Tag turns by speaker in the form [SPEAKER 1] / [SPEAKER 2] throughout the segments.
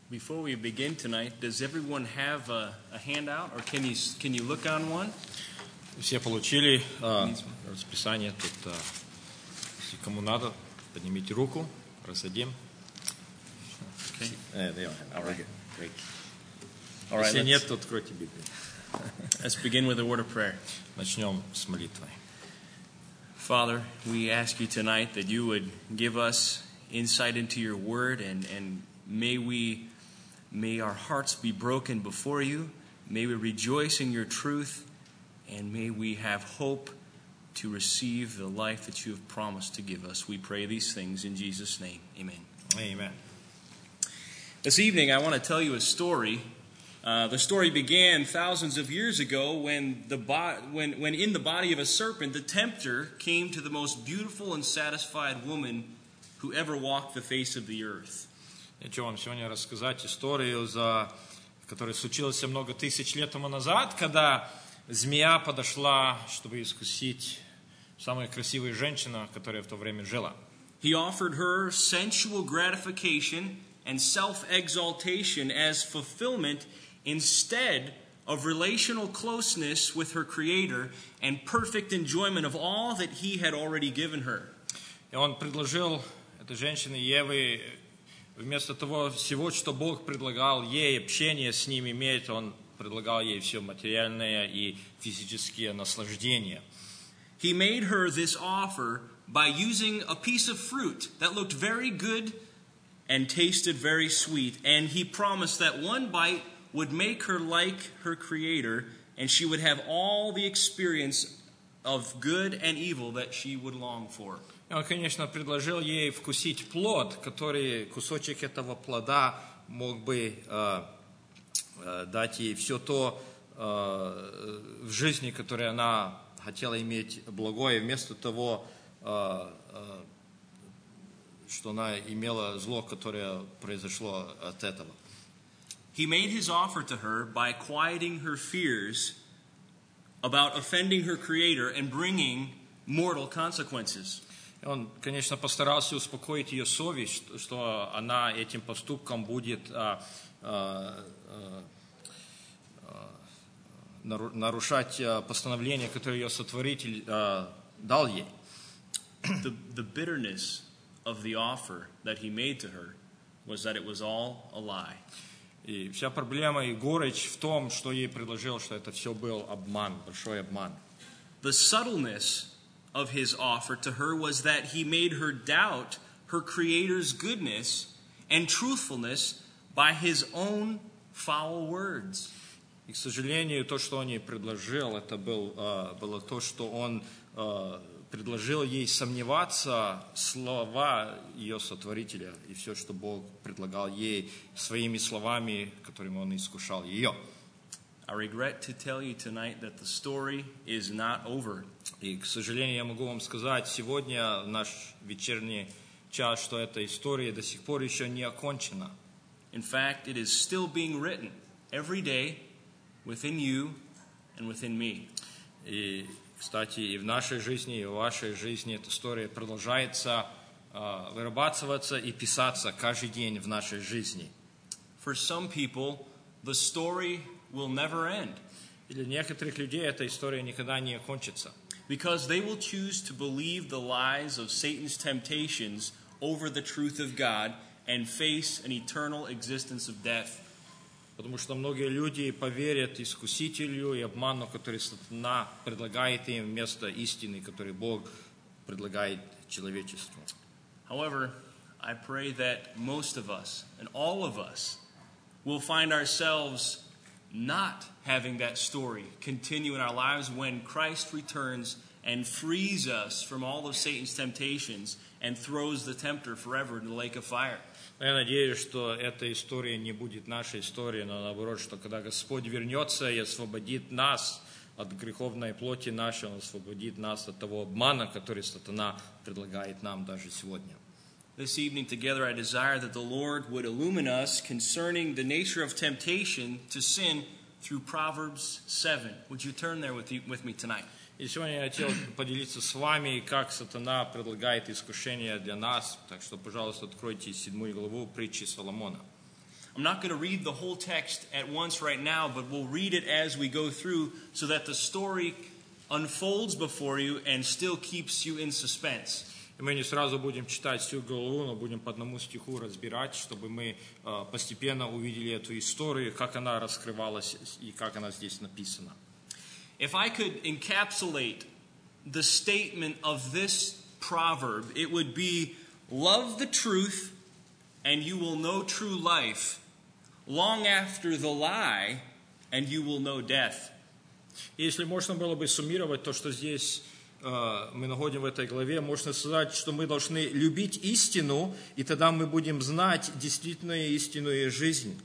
[SPEAKER 1] Before we begin tonight, does everyone have a handout, or can you look on one?
[SPEAKER 2] Все получили расписание. Тут, если кому надо, поднимите руку, раздадим.
[SPEAKER 1] Okay.
[SPEAKER 2] All right. Great.
[SPEAKER 1] All right,
[SPEAKER 2] Если нет, то откройте Библию.
[SPEAKER 1] Let's begin with a word of prayer.
[SPEAKER 2] Начнем с молитвой.
[SPEAKER 1] Father, we ask you tonight that you would give us insight into your word, and may our hearts be broken before you. May we rejoice in your truth, and may we have hope to receive the life that you have promised to give us. We pray these things in Jesus' name. Amen.
[SPEAKER 2] Amen.
[SPEAKER 1] This evening, I want to tell you a story. The story began thousands of years ago when in the body of a serpent, the tempter came to the most beautiful and satisfied woman who ever walked the face of the earth.
[SPEAKER 2] Я хочу вам сегодня рассказать историю, которая случилась много тысяч лет тому назад, когда змея подошла, чтобы искусить самую красивую женщину, которая в то время жила.
[SPEAKER 1] He offered her sensual gratification and self-exaltation as fulfillment instead of relational closeness with her Creator and perfect enjoyment of all that He had already given her.
[SPEAKER 2] И он предложил этой женщине Еве, вместо того всего, что Бог предлагал ей, общение с ним иметь, он предлагал ей все материальное и физические наслаждения.
[SPEAKER 1] He made her this offer by using a piece of fruit that looked very good and tasted very sweet, and he promised that one bite would make her like her Creator, and she would have all the experience of good and evil that she would long for.
[SPEAKER 2] Он, конечно, предложил ей вкусить плод, который кусочек этого плода мог бы дать ей все то в жизни, которое она хотела иметь благое, вместо того, что она имела зло, которое произошло от этого.
[SPEAKER 1] He made his offer to her by quieting her fears about offending her Creator and bringing mortal consequences.
[SPEAKER 2] Он, конечно, постарался успокоить ее совесть, что она этим поступком будет нарушать постановление, которое ее Сотворитель дал ей.
[SPEAKER 1] The bitterness of the offer that he made to her was that it was all a lie.
[SPEAKER 2] И вся проблема и горечь в том, что ей предложил, что это все был обман, большой обман.
[SPEAKER 1] The subtleness of his offer to her was that he made her doubt her Creator's goodness and truthfulness by his own foul words.
[SPEAKER 2] И, к сожалению, то, что он ей предложил, это было то, что он предложил ей сомневаться в слова ее Сотворителя и все, что Бог предлагал ей своими словами, которыми он искушал ее.
[SPEAKER 1] I regret to tell you tonight that the story is not over.
[SPEAKER 2] И, к сожалению, я могу вам сказать сегодня, в наш вечерний час, что эта история до сих пор еще не окончена.
[SPEAKER 1] In fact, it is still being written every day within you and within me.
[SPEAKER 2] И, кстати, и в нашей жизни, и в вашей жизни эта история продолжается вырабатываться и писаться каждый день в нашей жизни.
[SPEAKER 1] For some people, the story will never end.
[SPEAKER 2] И для некоторых людей эта история никогда не окончится.
[SPEAKER 1] Because they will choose to believe the lies of Satan's temptations over the truth of God and face an eternal existence of death.
[SPEAKER 2] Потому что многие люди поверят искусителю и обману, который сатана предлагает им вместо истины, который Бог предлагает человечеству.
[SPEAKER 1] However, I pray that most of us and all of us will find ourselves not having that story continue in our lives when Christ returns and frees us from all of Satan's temptations and throws the tempter forever in the lake of fire.
[SPEAKER 2] Я надеюсь, что эта история не будет нашей историей, но наоборот, что когда Господь вернется и освободит нас от греховной плоти нашей, Он освободит нас от того обмана, который сатана предлагает нам даже сегодня.
[SPEAKER 1] This evening together I desire that the Lord would illumine us concerning the nature of temptation to sin through Proverbs 7. Would you turn there with me tonight?
[SPEAKER 2] И сегодня я хотел поделиться с вами, как сатана предлагает искушение для нас. Так что, пожалуйста, откройте 7 главу притчи Соломона.
[SPEAKER 1] I'm I'm not going to read the whole text at once right now, but we'll read it as we go through so that the story unfolds before you and still keeps you in suspense.
[SPEAKER 2] И мы не сразу будем читать всю главу, но будем по одному стиху разбирать, чтобы мы постепенно увидели эту историю, как она раскрывалась и как она здесь написана.
[SPEAKER 1] If I could encapsulate the statement of this proverb, it would be, love the truth and you will know true life. Long after the lie, and you will know death.
[SPEAKER 2] Если можно было бы суммировать то, что здесь мы находим в этой главе, можно сказать, что мы должны любить истину, и тогда мы будем знать действительную истинную жизнь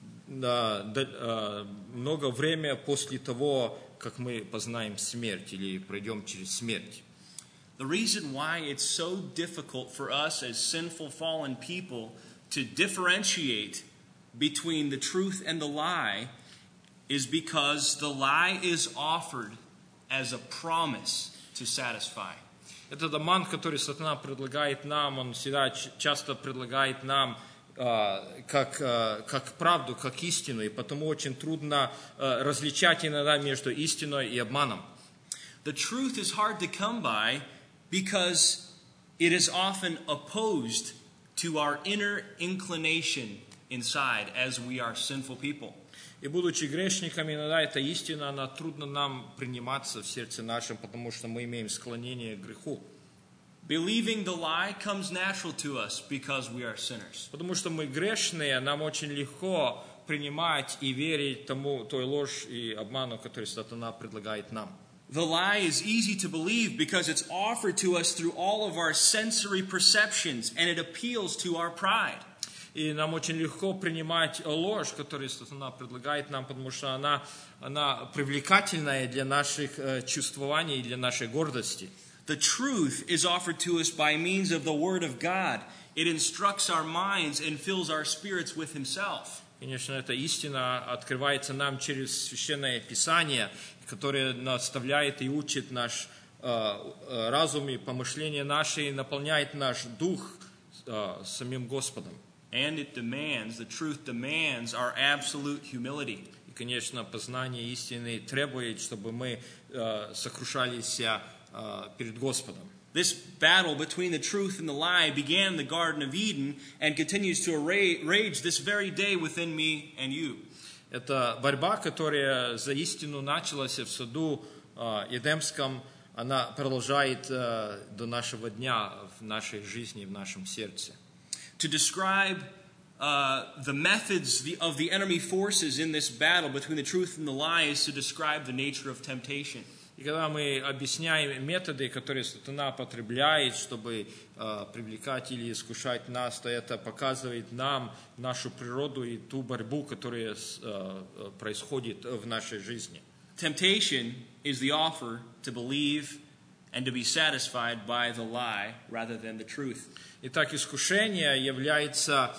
[SPEAKER 2] много времени после того, как мы познаем смерть или пройдем через смерть.
[SPEAKER 1] The reason why it's so difficult for us as sinful, fallen people to differentiate between the truth and the lie is because the lie is offered as a promise to satisfy.
[SPEAKER 2] Этот обман, который сатана предлагает нам, он всегда часто предлагает нам как правду, как истину, и потому очень трудно различать иногда между истиной и обманом.
[SPEAKER 1] The truth is hard to come by because it is often opposed to our inner inclination inside as we are sinful people.
[SPEAKER 2] И будучи грешниками, иногда эта истина, она трудно нам приниматься в сердце нашем, потому что мы имеем склонение к греху.
[SPEAKER 1] Believing the lie comes natural to us because we are sinners.
[SPEAKER 2] Потому что мы грешные, нам очень легко принимать и верить той ложь и обману, который сатана предлагает нам.
[SPEAKER 1] The lie is easy to believe because it's offered to us through all of our sensory perceptions and it appeals to our pride.
[SPEAKER 2] И нам очень легко принимать ложь, которую сатана предлагает нам, потому что она привлекательная для наших чувствований и для нашей гордости.
[SPEAKER 1] The truth is offered to us by means of the Word of God. It instructs our minds and fills our spirits with Himself.
[SPEAKER 2] Конечно, эта истина открывается нам через Священное Писание, которое наставляет и учит наш разум и помышления наши, и наполняет наш дух самим Господом.
[SPEAKER 1] And it demands, the truth demands our absolute humility.
[SPEAKER 2] И, конечно, познание истины требует, чтобы мы сокрушались перед Господом.
[SPEAKER 1] This battle between the truth and the lie began in the Garden of Eden and continues to rage this very day within me and you.
[SPEAKER 2] Эта борьба, которая за истину началась в саду Эдемском, она продолжает до нашего дня в нашей жизни, в нашем сердце.
[SPEAKER 1] To describe the methods of the enemy forces in this battle between the truth and the lie is to describe the nature of temptation.
[SPEAKER 2] И когда мы объясняем методы, которые сатана потребляет, чтобы привлекать или искушать нас, то это показывает нам нашу природу и ту борьбу, которая происходит в нашей жизни.
[SPEAKER 1] Temptation is the offer to believe and to be satisfied by the lie rather than the truth.
[SPEAKER 2] Итак, искушение является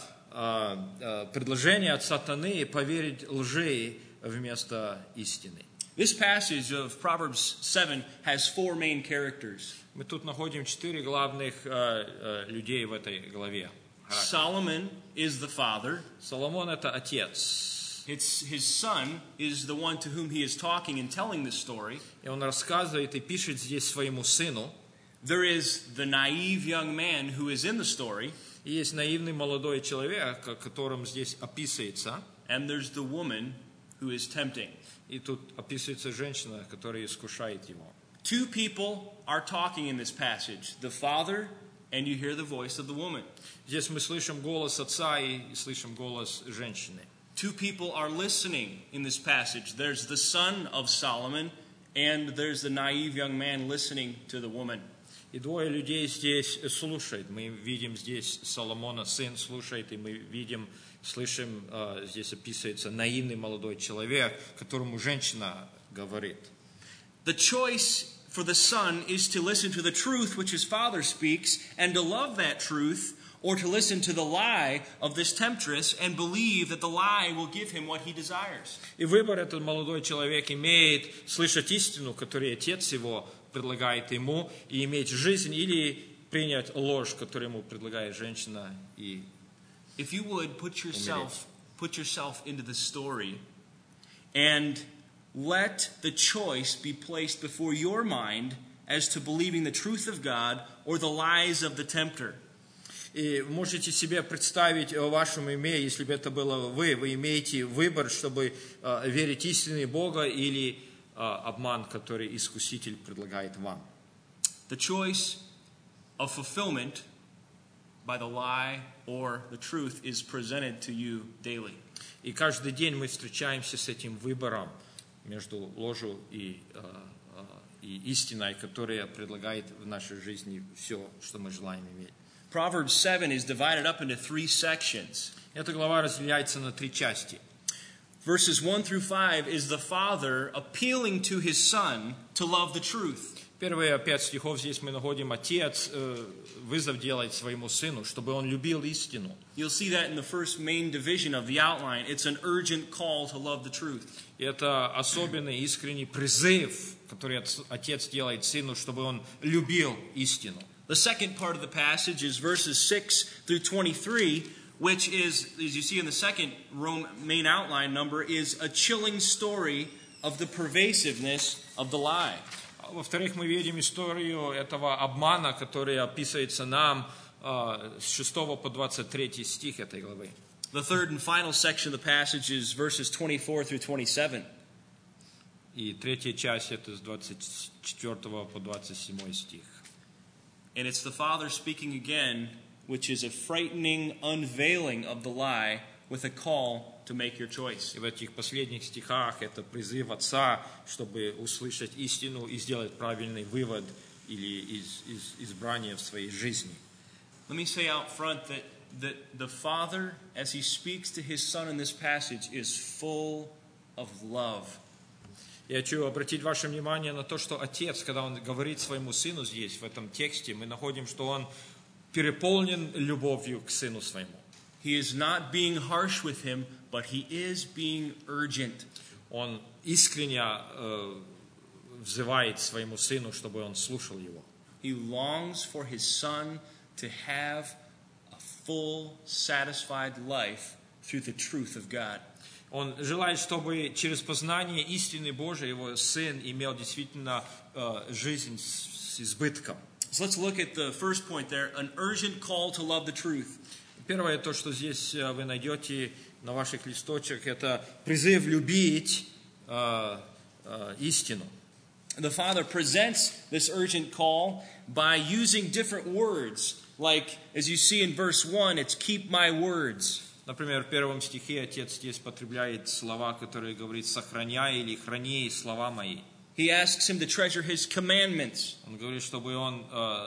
[SPEAKER 2] предложение от сатаны поверить лжи вместо истины.
[SPEAKER 1] This passage of Proverbs 7 has four main characters.
[SPEAKER 2] Мы тут находим 4 главных людей в этой главе.
[SPEAKER 1] Solomon is the father.
[SPEAKER 2] Соломон – это отец.
[SPEAKER 1] His son is the one to whom he is talking and telling this story.
[SPEAKER 2] И он рассказывает и пишет здесь своему сыну.
[SPEAKER 1] There is the naive young man who is in the story.
[SPEAKER 2] И есть наивный молодой человек, о котором здесь описывается.
[SPEAKER 1] And there's the woman who is tempting.
[SPEAKER 2] И тут описывается женщина, которая искушает его.
[SPEAKER 1] Two people are talking in this passage. The father, and you hear the voice of the woman.
[SPEAKER 2] Здесь мы слышим голос отца и слышим голос женщины.
[SPEAKER 1] Two people are listening in this passage. There's the son of Solomon, and there's the naive young man listening to the woman.
[SPEAKER 2] И двое людей здесь слушают. Мы видим здесь Соломона, сын слушает, и мы слышим, здесь описывается наивный молодой человек, которому женщина говорит.
[SPEAKER 1] The choice for the son is to listen to the truth which his father speaks and to love that truth, or to listen to the lie of this temptress and believe that the lie will give him what he desires.
[SPEAKER 2] И выбор этот молодой человек имеет слышать истину, которую отец его предлагает ему, и иметь жизнь, или принять ложь, которую ему предлагает женщина, и
[SPEAKER 1] If you would put yourself put yourself into the story and let the choice be placed before your mind as to believing the truth of God or the lies of the tempter.
[SPEAKER 2] И можете себе представить в вашем уме, если бы это было вы имеете выбор, чтобы верить истине Бога или обман, который искуситель предлагает вам.
[SPEAKER 1] The choice of fulfillment by the lie or the truth is presented to you daily.
[SPEAKER 2] И каждый день мы встречаемся с этим выбором между ложью и истиной, которая предлагает в нашей жизни все, что мы желаем иметь.
[SPEAKER 1] Proverbs 7 is divided up into 3 sections.
[SPEAKER 2] Эта глава разделяется на 3 части.
[SPEAKER 1] Verses 1 through 5 is the father appealing to his son to love the truth.
[SPEAKER 2] Первые 5 стихов здесь мы находим отец вызов делает своему сыну, чтобы он любил истину.
[SPEAKER 1] You'll see that in the first main division of the outline. It's an urgent call to love the truth.
[SPEAKER 2] И это особенный искренний призыв, который отец делает сыну, чтобы он любил истину.
[SPEAKER 1] The second part of the passage is verses 6 through 23, which is, as you see in the second main outline number, is a chilling story of the pervasiveness of the lie.
[SPEAKER 2] Во-вторых, мы видим историю этого обмана, который описывается нам с 6 по 23 стих этой главы.
[SPEAKER 1] The third and final section of the passage is verses 24 through 27.
[SPEAKER 2] И третья часть это с 24 по 27 стих.
[SPEAKER 1] And it's the Father speaking again, which is a frightening unveiling of the lie with a call to make your choice.
[SPEAKER 2] И в этих последних стихах это призыв Отца, чтобы услышать истину и сделать правильный вывод или избрание в своей жизни.
[SPEAKER 1] Let me say out front that the Father, as He speaks to His Son in this passage, is full of love.
[SPEAKER 2] Я хочу обратить ваше внимание на то, что Отец, когда Он говорит своему Сыну здесь, в этом тексте, мы находим, что Он переполнен любовью к Сыну Своему.
[SPEAKER 1] He is not being harsh with Him, but He is being urgent.
[SPEAKER 2] Он искренне взывает своему Сыну, чтобы Он слушал Его.
[SPEAKER 1] He longs for His Son to have a full, satisfied life through the truth of God.
[SPEAKER 2] Он желает, чтобы через познание истины Божией его сын имел действительно жизнь с избытком.
[SPEAKER 1] So let's look at the first point there, an urgent call to love the truth.
[SPEAKER 2] Первое, то, что здесь вы найдете на ваших листочках, это призыв любить истину.
[SPEAKER 1] The Father presents this urgent call by using different words. Like, as you see in verse 1, it's keep my words.
[SPEAKER 2] Например, в первом стихе Отец здесь потребляет слова, которые говорит «сохраняй» или «храни слова мои».
[SPEAKER 1] He asks him to treasure his commandments.
[SPEAKER 2] Он говорит, чтобы он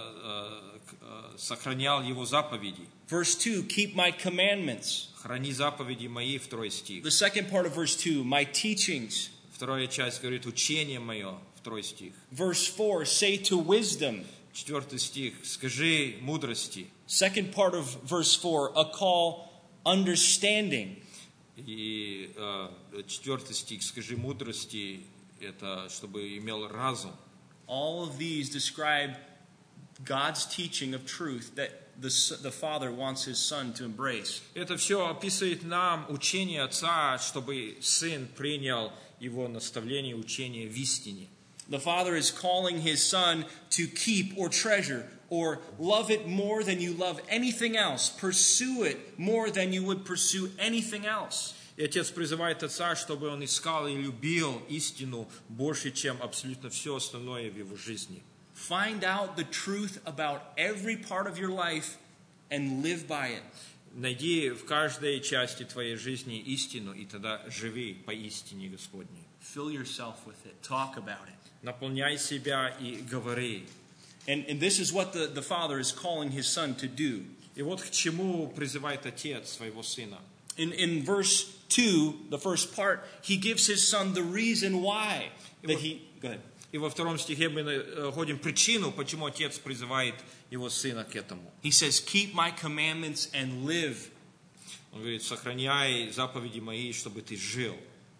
[SPEAKER 2] сохранял его заповеди.
[SPEAKER 1] Verse 2, keep my commandments.
[SPEAKER 2] «Храни заповеди мои», второй стих.
[SPEAKER 1] The second part of verse 2, my teachings.
[SPEAKER 2] Вторая часть говорит «учение мое», второй стих.
[SPEAKER 1] Verse 4, say to wisdom.
[SPEAKER 2] Четвертый стих «скажи мудрости».
[SPEAKER 1] Second part of verse 4, a call understanding.
[SPEAKER 2] И четвертый стих «скажи мудрости» это чтобы имел разум.
[SPEAKER 1] All of these describe God's teaching of truth that the Father wants His Son to embrace.
[SPEAKER 2] Это все описывает нам учение Отца, чтобы Сын принял Его наставление, учение в истине.
[SPEAKER 1] The Father is calling His Son to keep or treasure or love it more than you love anything else. Pursue it more than you would pursue anything else.
[SPEAKER 2] И Отец призывает Отца, чтобы Он искал и любил истину больше, чем абсолютно все остальное в Его жизни.
[SPEAKER 1] Find out the truth about every part of your life and live by it.
[SPEAKER 2] Найди в каждой части твоей жизни истину, и тогда живи по истине Господней.
[SPEAKER 1] Fill yourself with it. Talk about it.
[SPEAKER 2] Наполняй себя и говори.
[SPEAKER 1] And this is what the Father is calling His Son to do.
[SPEAKER 2] И вот к чему призывает Отец своего Сына.
[SPEAKER 1] In verse 2, the first part, He gives His Son the reason why that He... Go ahead.
[SPEAKER 2] И во втором стихе мы находим причину, почему Отец призывает Его Сына к этому.
[SPEAKER 1] He says, keep my commandments and live.
[SPEAKER 2] Он говорит, сохраняй заповеди мои, чтобы ты жил.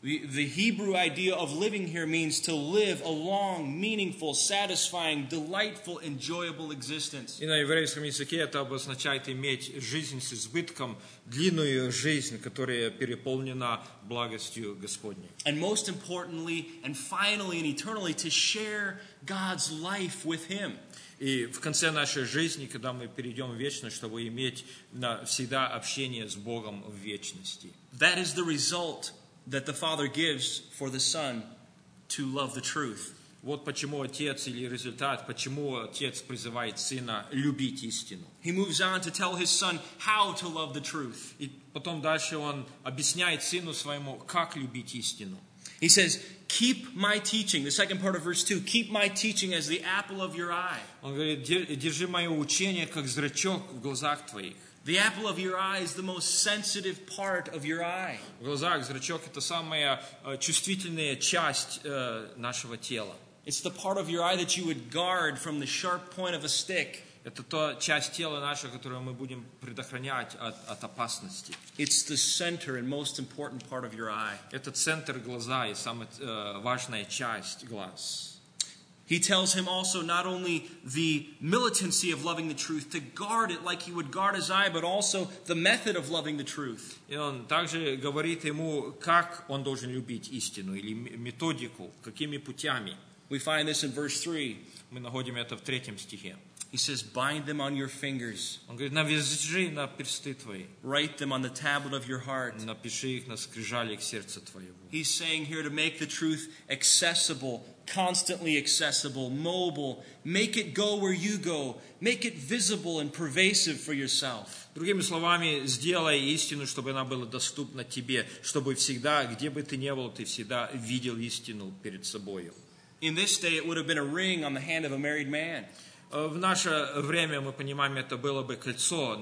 [SPEAKER 1] The Hebrew idea of living here means to live a long, meaningful, satisfying, delightful, enjoyable existence.
[SPEAKER 2] И на еврейском языке это обозначает иметь жизнь с избытком, длинную жизнь, которая переполнена благостью Господней.
[SPEAKER 1] And most importantly, and finally and eternally, to share God's life with Him.
[SPEAKER 2] И в конце нашей жизни, когда мы перейдем в вечность, чтобы иметь всегда общение с Богом в вечности.
[SPEAKER 1] That is the result that the Father gives for the Son to love the truth.
[SPEAKER 2] Вот почему Отец, или результат, почему Отец призывает Сына любить истину.
[SPEAKER 1] He moves on to tell His Son how to love the truth.
[SPEAKER 2] И потом дальше Он объясняет Сыну Своему, как любить истину.
[SPEAKER 1] He says, keep my teaching, the second part of verse 2, keep my teaching as the apple of your eye.
[SPEAKER 2] Он говорит, держи мое учение, как зрачок в глазах твоих.
[SPEAKER 1] The apple of your eye is the most sensitive part of your eye.
[SPEAKER 2] В глазах зрачок – это самая чувствительная часть нашего тела.
[SPEAKER 1] It's the part of your eye that you would guard from the sharp point of a stick.
[SPEAKER 2] Это та часть тела наша, которую мы будем предохранять от опасности.
[SPEAKER 1] It's the center and most important part of your eye.
[SPEAKER 2] Это центр глаза и самая важная часть глаз.
[SPEAKER 1] He tells him also not only the militancy of loving the truth, to guard it like he would guard his eye, but also the method of loving the truth.
[SPEAKER 2] И он также говорит ему, как он должен любить истину, или методику, какими путями.
[SPEAKER 1] We find this in verse 3.
[SPEAKER 2] Мы находим это в 3 стихе.
[SPEAKER 1] He says, bind them on your fingers.
[SPEAKER 2] Он говорит, навяжи на персты твои.
[SPEAKER 1] Write them on the tablet of your heart.
[SPEAKER 2] Напиши их на скрижалях сердца твоего.
[SPEAKER 1] He's saying here to make the truth accessible, constantly accessible, mobile. Make it go where you go. Make it visible and pervasive for yourself.
[SPEAKER 2] Другими словами, сделай истину, чтобы она была доступна тебе, чтобы всегда, где бы ты ни был, ты всегда видел истину перед собой.
[SPEAKER 1] In this day, it would have been a ring on the hand of a married man.
[SPEAKER 2] В наше время, мы понимаем, это было бы кольцо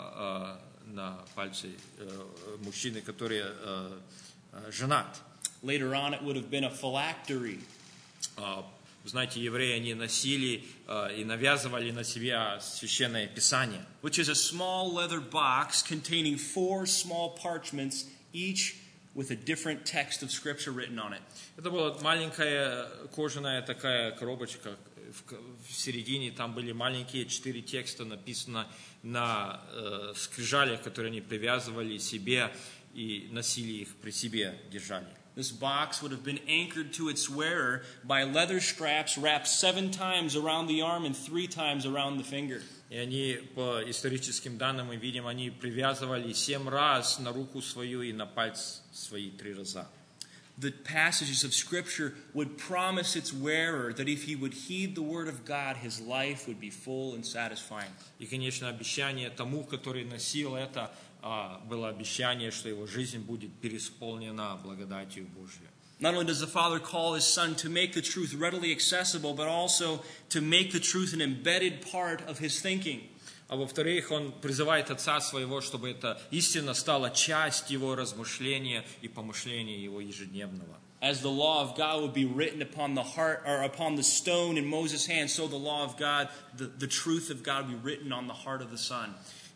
[SPEAKER 2] на пальце мужчины, который женат.
[SPEAKER 1] Later on, it would have been a phylactery.
[SPEAKER 2] Вы знаете, евреи, они носили и навязывали на себя священное писание.
[SPEAKER 1] Which is a small leather box containing 4 small parchments, each with a different text of Scripture written on it.
[SPEAKER 2] Это была маленькая кожаная такая коробочка. В середине там были маленькие 4 текста, написано на скрижалях, которые они привязывали себе и носили их при себе, держали.
[SPEAKER 1] This box would have been anchored to its wearer by leather straps wrapped 7 times around the arm and 3 times around the finger.
[SPEAKER 2] И они, по историческим данным, мы видим, они привязывали 7 раз на руку свою и на пальцы свои 3 раза.
[SPEAKER 1] The passages of Scripture would promise its wearer that if he would heed the Word of God, his life would be full and satisfying.
[SPEAKER 2] И, конечно, обещание тому, который носил это, было обещание, что его жизнь будет переисполнена благодатью Божьей.
[SPEAKER 1] Not only does the Father call His Son to make the truth readily accessible, but also to make the truth an embedded part of His thinking.
[SPEAKER 2] А во-вторых, он призывает Отца Своего, чтобы эта истина стала частью его размышления и помышления его ежедневного.
[SPEAKER 1] As the law of God would be written upon the heart or upon the stone in Moses' hand, so the law of God, the truth of God, would be written on the heart of the Son.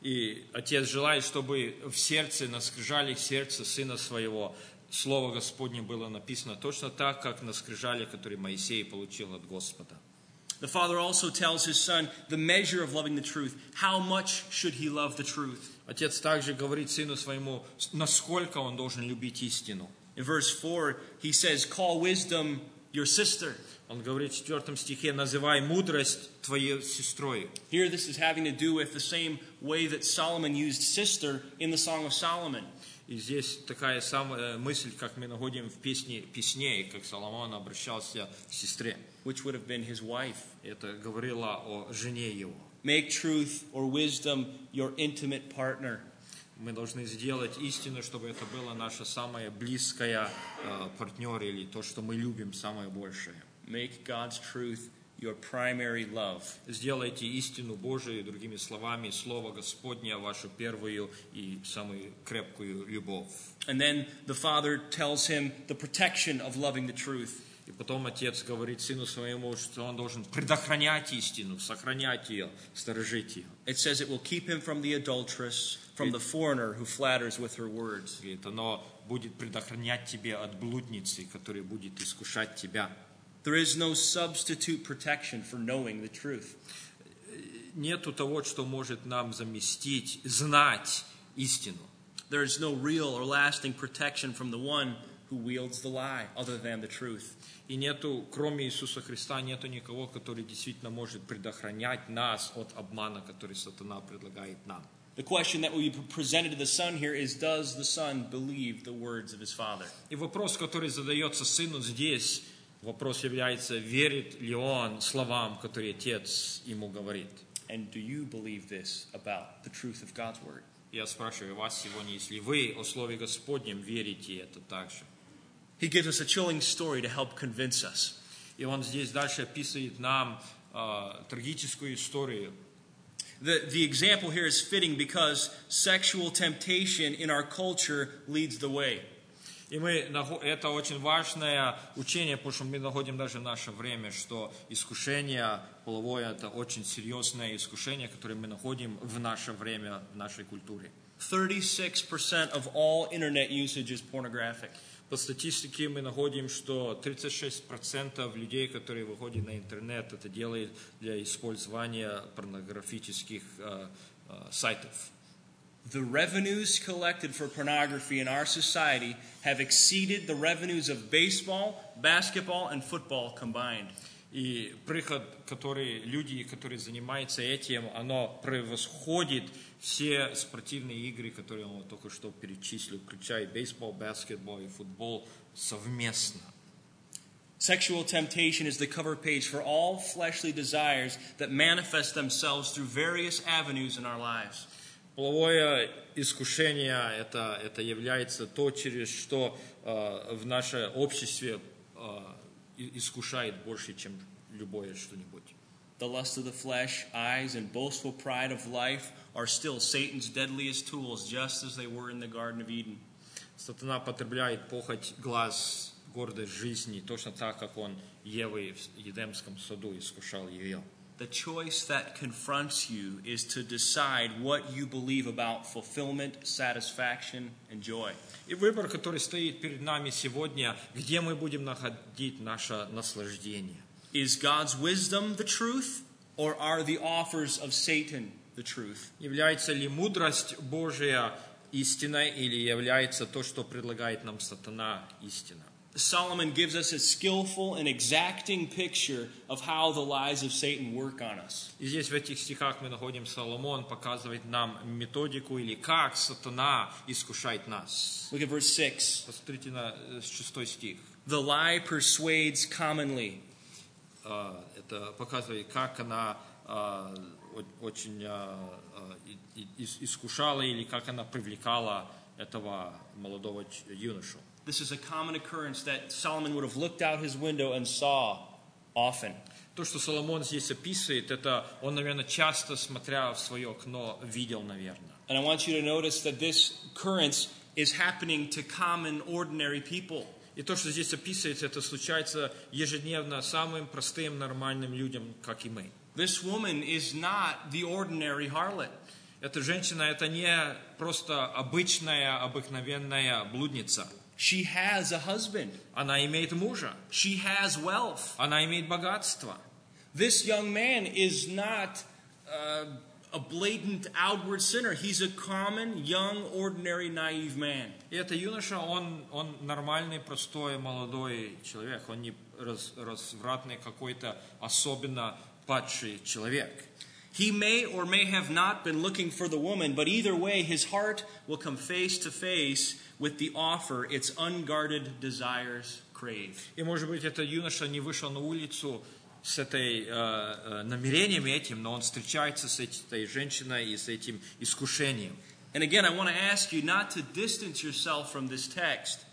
[SPEAKER 2] И Отец желает, чтобы в сердце, на скрижалях сердца Сына Своего, Слово Господне было написано точно так, как на скрижалях, которые Моисей получил от Господа.
[SPEAKER 1] The Father also tells His Son the measure of loving the truth. How much should He love the truth?
[SPEAKER 2] Отец также говорит Сыну Своему, насколько он должен любить истину.
[SPEAKER 1] In verse 4, He says, call wisdom your sister.
[SPEAKER 2] Он говорит в 4 стихе, называй мудрость твоей сестрой.
[SPEAKER 1] Here this is having to do with the same way that Solomon used sister in the Song of Solomon.
[SPEAKER 2] И здесь такая самая мысль, как мы находим в песне Песней, как Соломон обращался к сестре.
[SPEAKER 1] Which would have been his wife.
[SPEAKER 2] Это говорило о жене его.
[SPEAKER 1] Make truth or wisdom your intimate partner.
[SPEAKER 2] Мы должны сделать истину, чтобы это была наша самая близкая партнер, или то, что мы любим самое большее.
[SPEAKER 1] Make God's truth your primary love.
[SPEAKER 2] Сделайте истину Божию, другими словами, Слово Господне, вашу первую и самую крепкую любовь.
[SPEAKER 1] And then the Father tells him the protection of loving the truth.
[SPEAKER 2] И потом отец говорит сыну своему, что он должен предохранять истину, сохранять ее, сторожить ее.
[SPEAKER 1] It says it will keep him from the adulteress, from the foreigner who flatters with her words.
[SPEAKER 2] Говорит, оно будет предохранять тебя от блудницы, которая будет искушать тебя.
[SPEAKER 1] There is no substitute protection for knowing the truth.
[SPEAKER 2] Нету того, что может нам заместить, знать истину.
[SPEAKER 1] There is no real or lasting protection from the one who wields the lie other than the truth.
[SPEAKER 2] И нету, кроме Иисуса Христа, нету никого, который действительно может предохранять нас от обмана, который сатана предлагает нам.
[SPEAKER 1] The question that will be presented to the son here is, does the son believe the words of his father?
[SPEAKER 2] И вопрос, который задается сыну здесь, вопрос является, верит ли он словам, которые отец ему говорит.
[SPEAKER 1] And do you believe this about the truth of God's word?
[SPEAKER 2] Я спрашиваю вас сегодня, если вы о Слове Господнем верите это также.
[SPEAKER 1] He gives us a chilling story to help convince us.
[SPEAKER 2] И он здесь дальше описывает нам трагическую историю.
[SPEAKER 1] The example here is fitting because sexual temptation in our culture leads the way.
[SPEAKER 2] И это очень важное учение, потому что мы находим даже в наше время, что искушение половое – это очень серьезное искушение, которое мы находим в наше время, в нашей культуре.
[SPEAKER 1] 36% of all internet usage is pornographic.
[SPEAKER 2] По статистике мы находим, что 36% людей, которые выходят на интернет, это делают для использования порнографических сайтов.
[SPEAKER 1] The revenues collected for pornography in our society have exceeded the revenues of baseball, basketball, and football combined.
[SPEAKER 2] И приход, люди, которые занимаются этим, оно превосходит все спортивные игры, которые он только что перечислил, включая бейсбол, баскетбол и футбол совместно.
[SPEAKER 1] Sexual temptation is the cover page for all fleshly desires that manifest themselves through various avenues in our lives.
[SPEAKER 2] Половое искушение это является то, через что в нашем обществе искушает больше, чем любое что-нибудь.
[SPEAKER 1] The lust of the flesh, eyes, and boastful pride of life are still Satan's deadliest tools, just as they were in the Garden of Eden.
[SPEAKER 2] Сатана потребляет похоть глаз, гордость жизни, точно так, как он Евой в Едемском саду искушал ее.
[SPEAKER 1] The choice that confronts you is to decide what you believe about fulfillment, satisfaction, and joy.
[SPEAKER 2] И выбор, который стоит перед нами сегодня, где мы будем находить наше наслаждение.
[SPEAKER 1] Is God's wisdom the truth, or are the offers of Satan the truth?
[SPEAKER 2] Является ли мудрость Божия истиной, или является то, что предлагает нам сатана, истина?
[SPEAKER 1] Solomon gives us a skillful and exacting picture of how the lies of Satan work on us.
[SPEAKER 2] И здесь в этих стихах мы находим, Соломон показывает нам методику, или как сатана искушает нас.
[SPEAKER 1] Look at verse 6.
[SPEAKER 2] Посмотрите на 6 стих.
[SPEAKER 1] The lie persuades commonly.
[SPEAKER 2] Это показывает, как она очень искушала, или как она привлекала этого молодого юношу.
[SPEAKER 1] This is a common occurrence that Solomon would have looked out his window and saw often.
[SPEAKER 2] То, что Соломон здесь описывает, это он, наверное, часто, смотря в свое окно, видел, наверное.
[SPEAKER 1] And I want you to notice that this occurrence is happening to common, ordinary people.
[SPEAKER 2] И то, что здесь описывается, это случается ежедневно самым простым, нормальным людям, как и мы.
[SPEAKER 1] This woman is not the ordinary harlot.
[SPEAKER 2] Эта женщина, это не просто обычная, обыкновенная блудница.
[SPEAKER 1] She has a husband.
[SPEAKER 2] Она имеет мужа.
[SPEAKER 1] She has wealth.
[SPEAKER 2] Она имеет богатство.
[SPEAKER 1] This young man is not a blatant outward sinner. He's a common, young, ordinary, naive man.
[SPEAKER 2] И это юноша, он нормальный, простой, молодой человек. Он не развратный какой-то особенно падший человек.
[SPEAKER 1] He may or may have not been looking for the woman, but either way, his heart will come face to face with the offer its unguarded desires crave.
[SPEAKER 2] И, может быть, этот юноша не вышел на улицу с этой намерением этим, но он встречается с этой женщиной и с этим искушением.
[SPEAKER 1] And again, I want to ask you not to distance yourself from this text.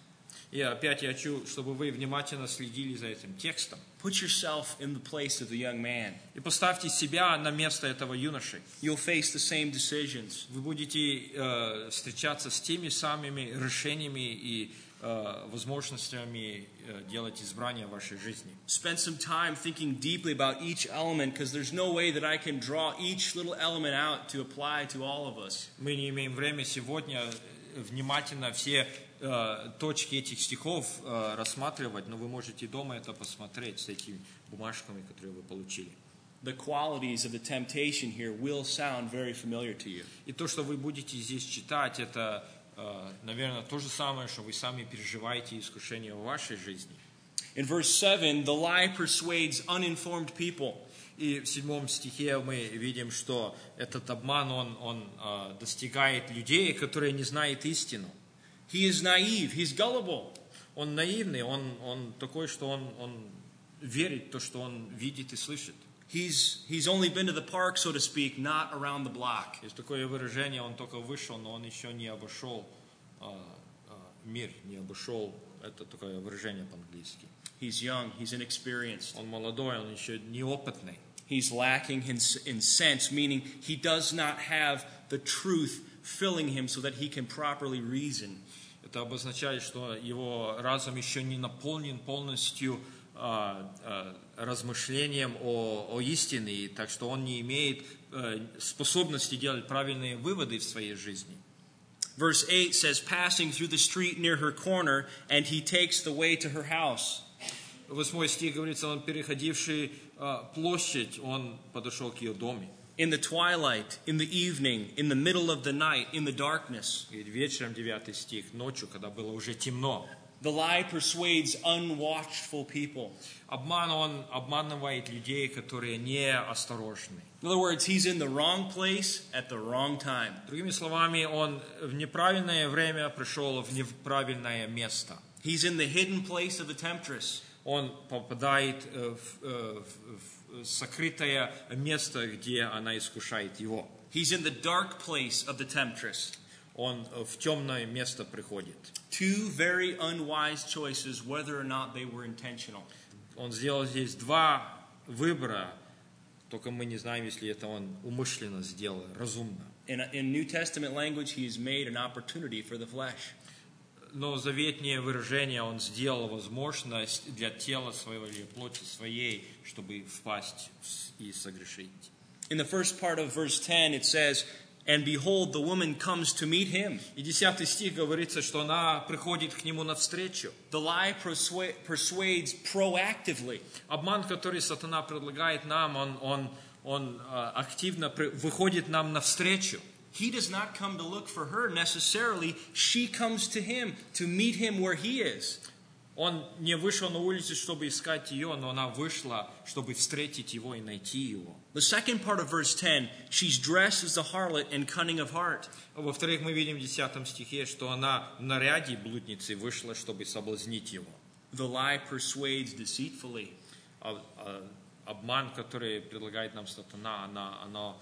[SPEAKER 2] И опять я хочу, чтобы вы внимательно следили за этим текстом.
[SPEAKER 1] Put yourself in the place of the young man.
[SPEAKER 2] И поставьте себя на место этого юноши.
[SPEAKER 1] You'll face the same decisions.
[SPEAKER 2] Вы будете встречаться с теми самыми решениями и возможностями делать избрания в вашей жизни.
[SPEAKER 1] Spend some time thinking deeply about each element, because there's no way that I can draw each little element out to apply to all of us.
[SPEAKER 2] Мы не имеем времени сегодня внимательно все точки этих стихов рассматривать, но вы можете дома это посмотреть с этими бумажками, которые вы получили.
[SPEAKER 1] The qualities of the temptation here will sound very familiar to you.
[SPEAKER 2] И то, что вы будете здесь читать, это, наверное, то же самое, что вы сами переживаете искушение в вашей жизни.
[SPEAKER 1] In verse 7, the lie persuades uninformed people.
[SPEAKER 2] И в 7 стихе мы видим, что этот обман, он достигает людей, которые не знают истину.
[SPEAKER 1] He is naive, he's gullible.
[SPEAKER 2] Он наивный, он такой, что он верит в то, что он видит и слышит.
[SPEAKER 1] He's only been to the park, so to speak, not around the block.
[SPEAKER 2] Есть такое выражение, он только вышел, но он еще не обошел мир, не обошел, это такое выражение по-английски.
[SPEAKER 1] He's young, he's inexperienced.
[SPEAKER 2] Он молодой, он еще неопытный.
[SPEAKER 1] He's lacking in sense, meaning he does not have the truth filling him so that he can properly reason.
[SPEAKER 2] Это обозначает, что его разум еще не наполнен полностью размышлением о истине, так что он не имеет способности делать правильные выводы в своей жизни.
[SPEAKER 1] Verse 8 says, passing through the street near her corner, and he takes the way to her house.
[SPEAKER 2] 8 стих говорится, он переходивший площадь, он подошел к ее доме.
[SPEAKER 1] In the twilight, in the evening, in the middle of the night, in the darkness.
[SPEAKER 2] И вечером 9 стих, ночью, когда было уже темно.
[SPEAKER 1] The lie persuades unwatchful people.
[SPEAKER 2] Обман, он обманывает людей, которые неосторожны.
[SPEAKER 1] In other words, he's in the wrong place at the wrong time.
[SPEAKER 2] Другими словами, он в неправильное время пришел в неправильное место.
[SPEAKER 1] He's in the hidden place of the temptress.
[SPEAKER 2] Он попадает в сокрытое место, где она искушает его.
[SPEAKER 1] He's in the dark place of the temptress.
[SPEAKER 2] Он в темное место приходит.
[SPEAKER 1] Two very unwise choices, whether or not they were intentional.
[SPEAKER 2] Он сделал здесь два выбора, только мы не знаем, если это он умышленно сделал, разумно.
[SPEAKER 1] In New Testament language, he has made an opportunity for the flesh.
[SPEAKER 2] Но заветное выражение он сделал возможность для тела своего или плоти своей, чтобы впасть и согрешить.
[SPEAKER 1] In the first part of verse 10, it says, and behold, the woman comes to meet him.
[SPEAKER 2] И 10 стих говорится, что она приходит к нему навстречу.
[SPEAKER 1] The lie persuades proactively.
[SPEAKER 2] Обман, который сатана предлагает нам, он активно выходит нам навстречу.
[SPEAKER 1] He does not come to look for her necessarily. She comes to him to meet him where he is.
[SPEAKER 2] Он не вышел на улицу, чтобы искать ее, но она вышла, чтобы встретить его и найти его.
[SPEAKER 1] The second part of verse 10, she's dressed as a harlot and cunning of heart.
[SPEAKER 2] Во-вторых, мы видим в 10 стихе, что она в наряде блудницы вышла, чтобы соблазнить его.
[SPEAKER 1] The lie persuades deceitfully.
[SPEAKER 2] Обман, который предлагает нам сатана, оно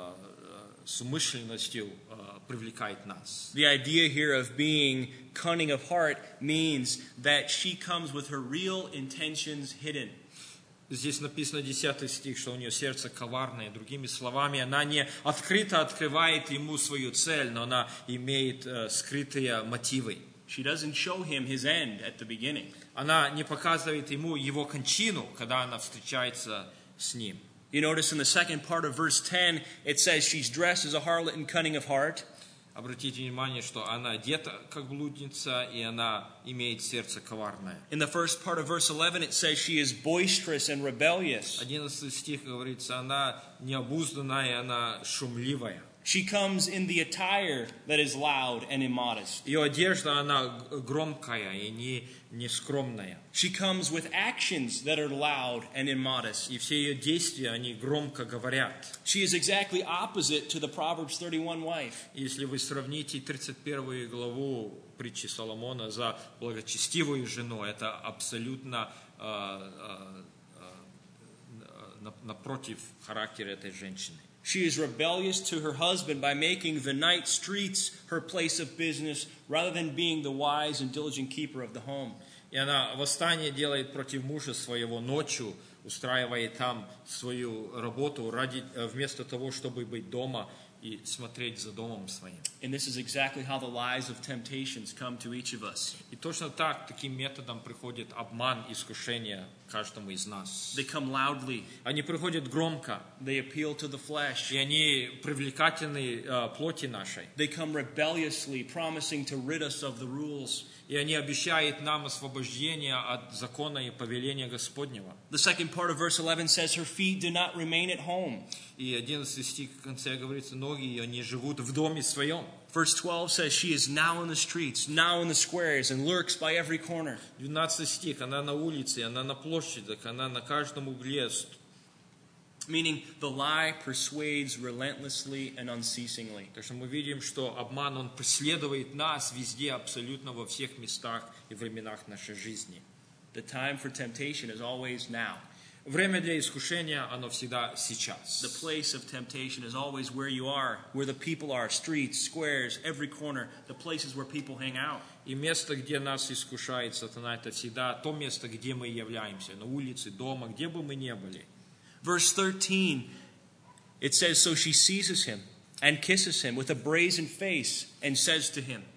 [SPEAKER 2] с умышленностью привлекает нас.
[SPEAKER 1] The idea here of being cunning of heart means that she comes with her real intentions hidden.
[SPEAKER 2] Здесь написано 10 стих, что у нее сердце коварное. Другими словами, она не открыто открывает ему свою цель, но она имеет скрытые мотивы.
[SPEAKER 1] She doesn't show him his end at the beginning.
[SPEAKER 2] Она не показывает ему его кончину, когда она встречается с ним.
[SPEAKER 1] You notice in the second part of verse 10, it says she's dressed as a harlot and cunning of heart.
[SPEAKER 2] Обратите внимание, что она одета как блудница, и она имеет сердце коварное.
[SPEAKER 1] In the first part of verse 11, it says she is boisterous and rebellious.
[SPEAKER 2] 11 стих говорится, она необузданная, она шумливая.
[SPEAKER 1] She comes in the attire that is loud and immodest.
[SPEAKER 2] Ее одежда, она громкая и не скромная.
[SPEAKER 1] She comes with actions that are loud and immodest.
[SPEAKER 2] И все ее действия, они громко говорят.
[SPEAKER 1] She is exactly opposite to the Proverbs 31 wife.
[SPEAKER 2] Если вы сравните 31 главу притчи Соломона за благочестивую жену, это абсолютно напротив характера этой женщины.
[SPEAKER 1] She is rebellious to her husband by making the night streets her place of business rather than being the wise and diligent keeper of the home.
[SPEAKER 2] И она восстание делает против мужа своего ночью, устраивая там свою работу вместо того, чтобы быть дома и смотреть за домом своим.
[SPEAKER 1] And this is exactly how the lies of temptations come to each of us.
[SPEAKER 2] И точно так, таким методом приходит обман, искушение каждому из нас.
[SPEAKER 1] They come loudly.
[SPEAKER 2] Они приходят громко,
[SPEAKER 1] They appeal to the flesh.
[SPEAKER 2] и они привлекательны плоти нашей.
[SPEAKER 1] They come rebelliously, promising to rid us of the rules.
[SPEAKER 2] И они обещают нам освобождение от закона и повеления Господнего.
[SPEAKER 1] The second part of verse 11 says her feet do not remain at home.
[SPEAKER 2] И 11 стих в конце говорится, ноги ее не живут в доме своем.
[SPEAKER 1] Verse 12 says she is now in the streets, now in the squares, and lurks by every corner.
[SPEAKER 2] 12 стих, она на улице, она на площадях, она на каждом угле.
[SPEAKER 1] Meaning the lie persuades relentlessly and unceasingly.
[SPEAKER 2] Так что мы видим, что обман, он преследует нас везде, абсолютно во всех местах и временах нашей жизни.
[SPEAKER 1] The time for temptation is always now.
[SPEAKER 2] Время для искушения, оно всегда сейчас.
[SPEAKER 1] The place of temptation is always where you are, where the people are, streets, squares, every corner, the places where people hang out.
[SPEAKER 2] И место, где нас искушает сатана, это всегда то место, где мы являемся, на улице, дома, где бы мы ни были.
[SPEAKER 1] Verse 13, it says, so she seizes him and kisses him with a brazen face and says to him.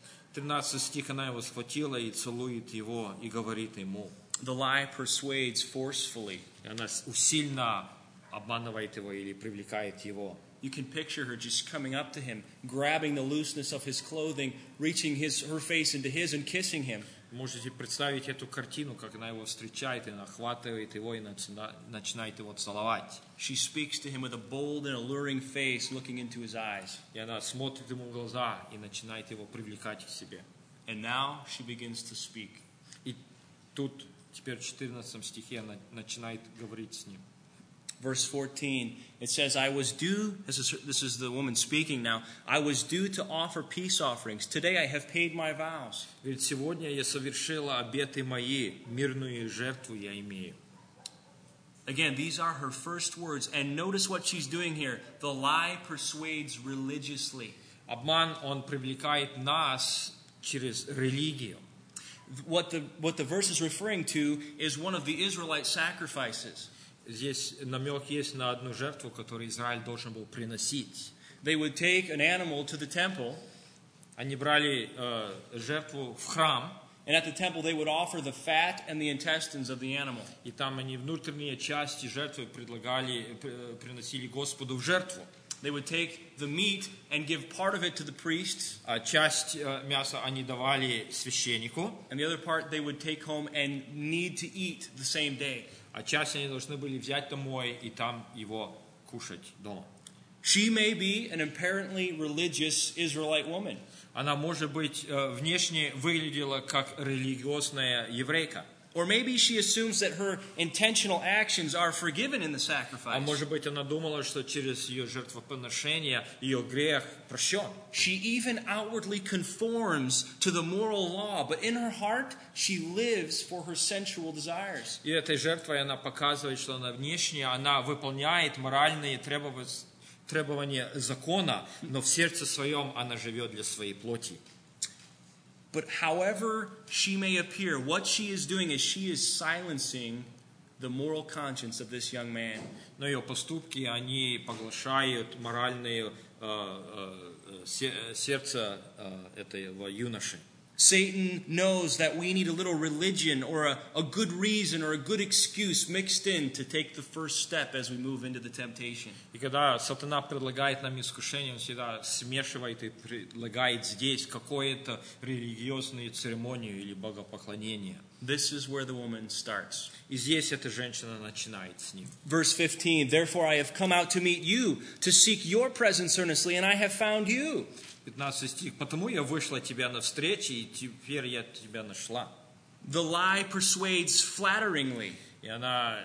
[SPEAKER 2] 13 стих, она его схватила и целует его, и говорит ему.
[SPEAKER 1] The lie persuades forcefully.
[SPEAKER 2] И она усильно обманывает его или привлекает его.
[SPEAKER 1] You can picture her just coming up to him, grabbing the looseness of his clothing, reaching her face into his and kissing him.
[SPEAKER 2] Можете представить эту картину, как она его встречает, и она охватывает его и начинает его целовать.
[SPEAKER 1] She speaks to him with a bold and alluring face, looking into his eyes.
[SPEAKER 2] И она смотрит ему в глаза и начинает его привлекать к себе.
[SPEAKER 1] And now she begins to speak.
[SPEAKER 2] И тут, теперь в 14 стихе, она начинает говорить с ним.
[SPEAKER 1] Verse 14, it says, I was due, this is the woman speaking now, I was due to offer peace offerings. Today I have paid my vows.
[SPEAKER 2] Ведь сегодня я совершила обеты мои, мирную жертву я имею.
[SPEAKER 1] Again, these are her first words. And notice what she's doing here. The lie persuades religiously.
[SPEAKER 2] Обман, он привлекает нас через религию.
[SPEAKER 1] What the verse is referring to is one of the Israelite sacrifices.
[SPEAKER 2] Здесь намек есть на одну жертву, которую Израиль должен был приносить.
[SPEAKER 1] They would take an animal to the temple.
[SPEAKER 2] Они брали жертву в храм.
[SPEAKER 1] And at the temple they would offer the fat and the intestines of the animal.
[SPEAKER 2] И там они внутренние части жертвы приносили Господу в жертву.
[SPEAKER 1] They would take the meat and give part of it to the priests.
[SPEAKER 2] А часть мяса они давали священнику.
[SPEAKER 1] And the other part they would take home and need to eat the same day.
[SPEAKER 2] А часть они должны были взять домой и там его кушать дома.
[SPEAKER 1] She may be an apparently religious Israelite woman.
[SPEAKER 2] Она, может быть, внешне выглядела как религиозная еврейка.
[SPEAKER 1] Or maybe she assumes that her intentional actions are forgiven in the
[SPEAKER 2] А
[SPEAKER 1] sacrifice.
[SPEAKER 2] может быть, она думала, что через ее жертвоприношение ее грех прощен.
[SPEAKER 1] She even outwardly conforms to the moral law, but in her heart she lives for her sensual desires.
[SPEAKER 2] И этой жертвой она показывает, что она внешне, она выполняет моральные требования закона, но в сердце своем она живет для своей плоти.
[SPEAKER 1] But however she may appear, what she is doing is she is silencing the moral conscience of this young man.
[SPEAKER 2] Но ее поступки, они поглощают моральное сердце этого юноши.
[SPEAKER 1] Satan knows that we need a little religion or a good reason or a good excuse mixed in to take the first step as we move into the temptation.
[SPEAKER 2] И когда сатана предлагает нам искушение, он всегда смешивает и предлагает здесь какую-то религиозную церемонию или богопоклонение.
[SPEAKER 1] This is where the woman starts.
[SPEAKER 2] И здесь эта женщина начинает с ним.
[SPEAKER 1] Verse 15, therefore I have come out to meet you, to seek your presence earnestly, and I have found you.
[SPEAKER 2] 15 стих. «Потому я вышла тебя навстречу, и теперь я тебя нашла».
[SPEAKER 1] The lie persuades flatteringly.
[SPEAKER 2] И она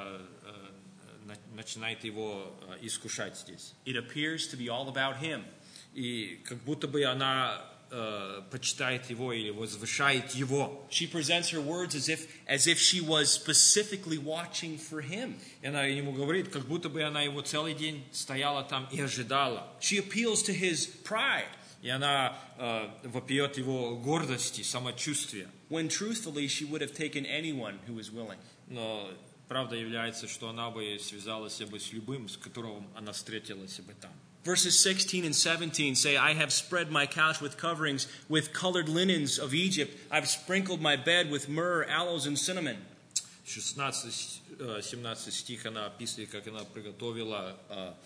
[SPEAKER 2] начинает его искушать здесь.
[SPEAKER 1] It appears to be all about him.
[SPEAKER 2] И как будто бы она почитает его или возвышает его.
[SPEAKER 1] She presents her words as if she was specifically watching for him.
[SPEAKER 2] И она ему говорит, как будто бы она его целый день стояла там и ожидала.
[SPEAKER 1] She appeals to his pride,
[SPEAKER 2] И она вопиет его гордости, самочувствия.
[SPEAKER 1] when truthfully she would have taken anyone who was willing.
[SPEAKER 2] Но правда является, что она бы связалась бы с любым, с которым она встретилась бы там.
[SPEAKER 1] Verses 16 and 17 say, I have spread my couch with coverings, with colored linens of Egypt. I've sprinkled my bed with myrrh, aloes, and cinnamon.
[SPEAKER 2] 16-17 стих она описывает, как она приготовила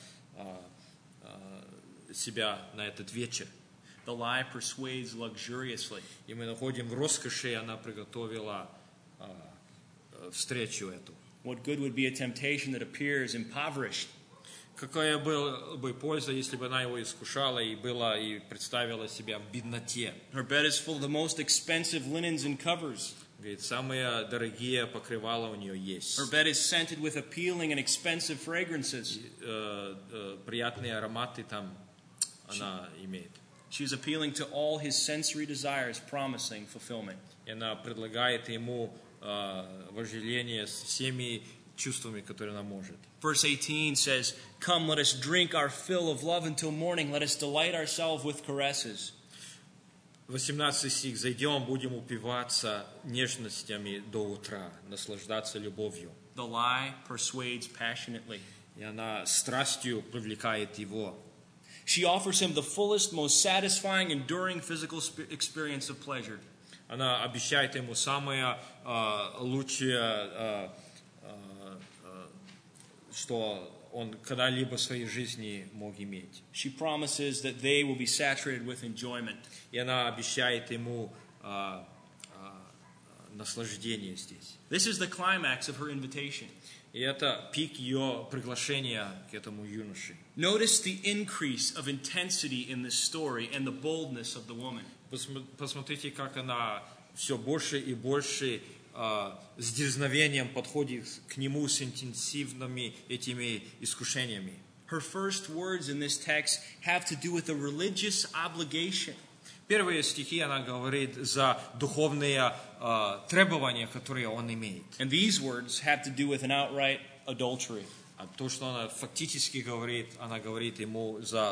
[SPEAKER 2] себя на этот вечер.
[SPEAKER 1] The lie persuades luxuriously.
[SPEAKER 2] И мы находим в роскоши, она приготовила встречу эту.
[SPEAKER 1] What good would be a temptation that appears impoverished?
[SPEAKER 2] Какая была бы польза, если бы она его искушала и представила себя в бедноте?
[SPEAKER 1] Her bed is full of the most expensive linens and covers.
[SPEAKER 2] Говорит, самые дорогие покрывала у нее есть.
[SPEAKER 1] Her bed is scented with appealing and expensive fragrances.
[SPEAKER 2] Приятные ароматы там она имеет.
[SPEAKER 1] She is appealing to all his sensory desires, promising fulfillment.
[SPEAKER 2] И она предлагает ему вожделение с всеми чувствами, которые она может.
[SPEAKER 1] Verse 18 says, Come, let us drink our fill of love until morning. Let us delight ourselves with caresses.
[SPEAKER 2] 18 стих. «Зайдем, будем упиваться нежностями до утра, наслаждаться любовью».
[SPEAKER 1] The lie persuades passionately.
[SPEAKER 2] И она страстью привлекает его.
[SPEAKER 1] She offers him the fullest, most satisfying, enduring physical experience of pleasure.
[SPEAKER 2] Она обещает ему самое лучшее, что он когда-либо в своей жизни мог иметь.
[SPEAKER 1] She promises that they will be saturated with enjoyment.
[SPEAKER 2] И она обещает ему наслаждение здесь.
[SPEAKER 1] This is the climax of her invitation.
[SPEAKER 2] И это пик ее приглашения к этому юноше.
[SPEAKER 1] Notice the increase of intensity in this story and the boldness of the woman.
[SPEAKER 2] Посмотрите, как она все больше и больше с дерзновением подходит к нему с интенсивными этими искушениями.
[SPEAKER 1] Her first words in this text have to do with a religious obligation.
[SPEAKER 2] Первые стихи она говорит за духовные требования, которые он имеет.
[SPEAKER 1] And these words have to do with an outright adultery.
[SPEAKER 2] А то, что она фактически говорит, она говорит ему за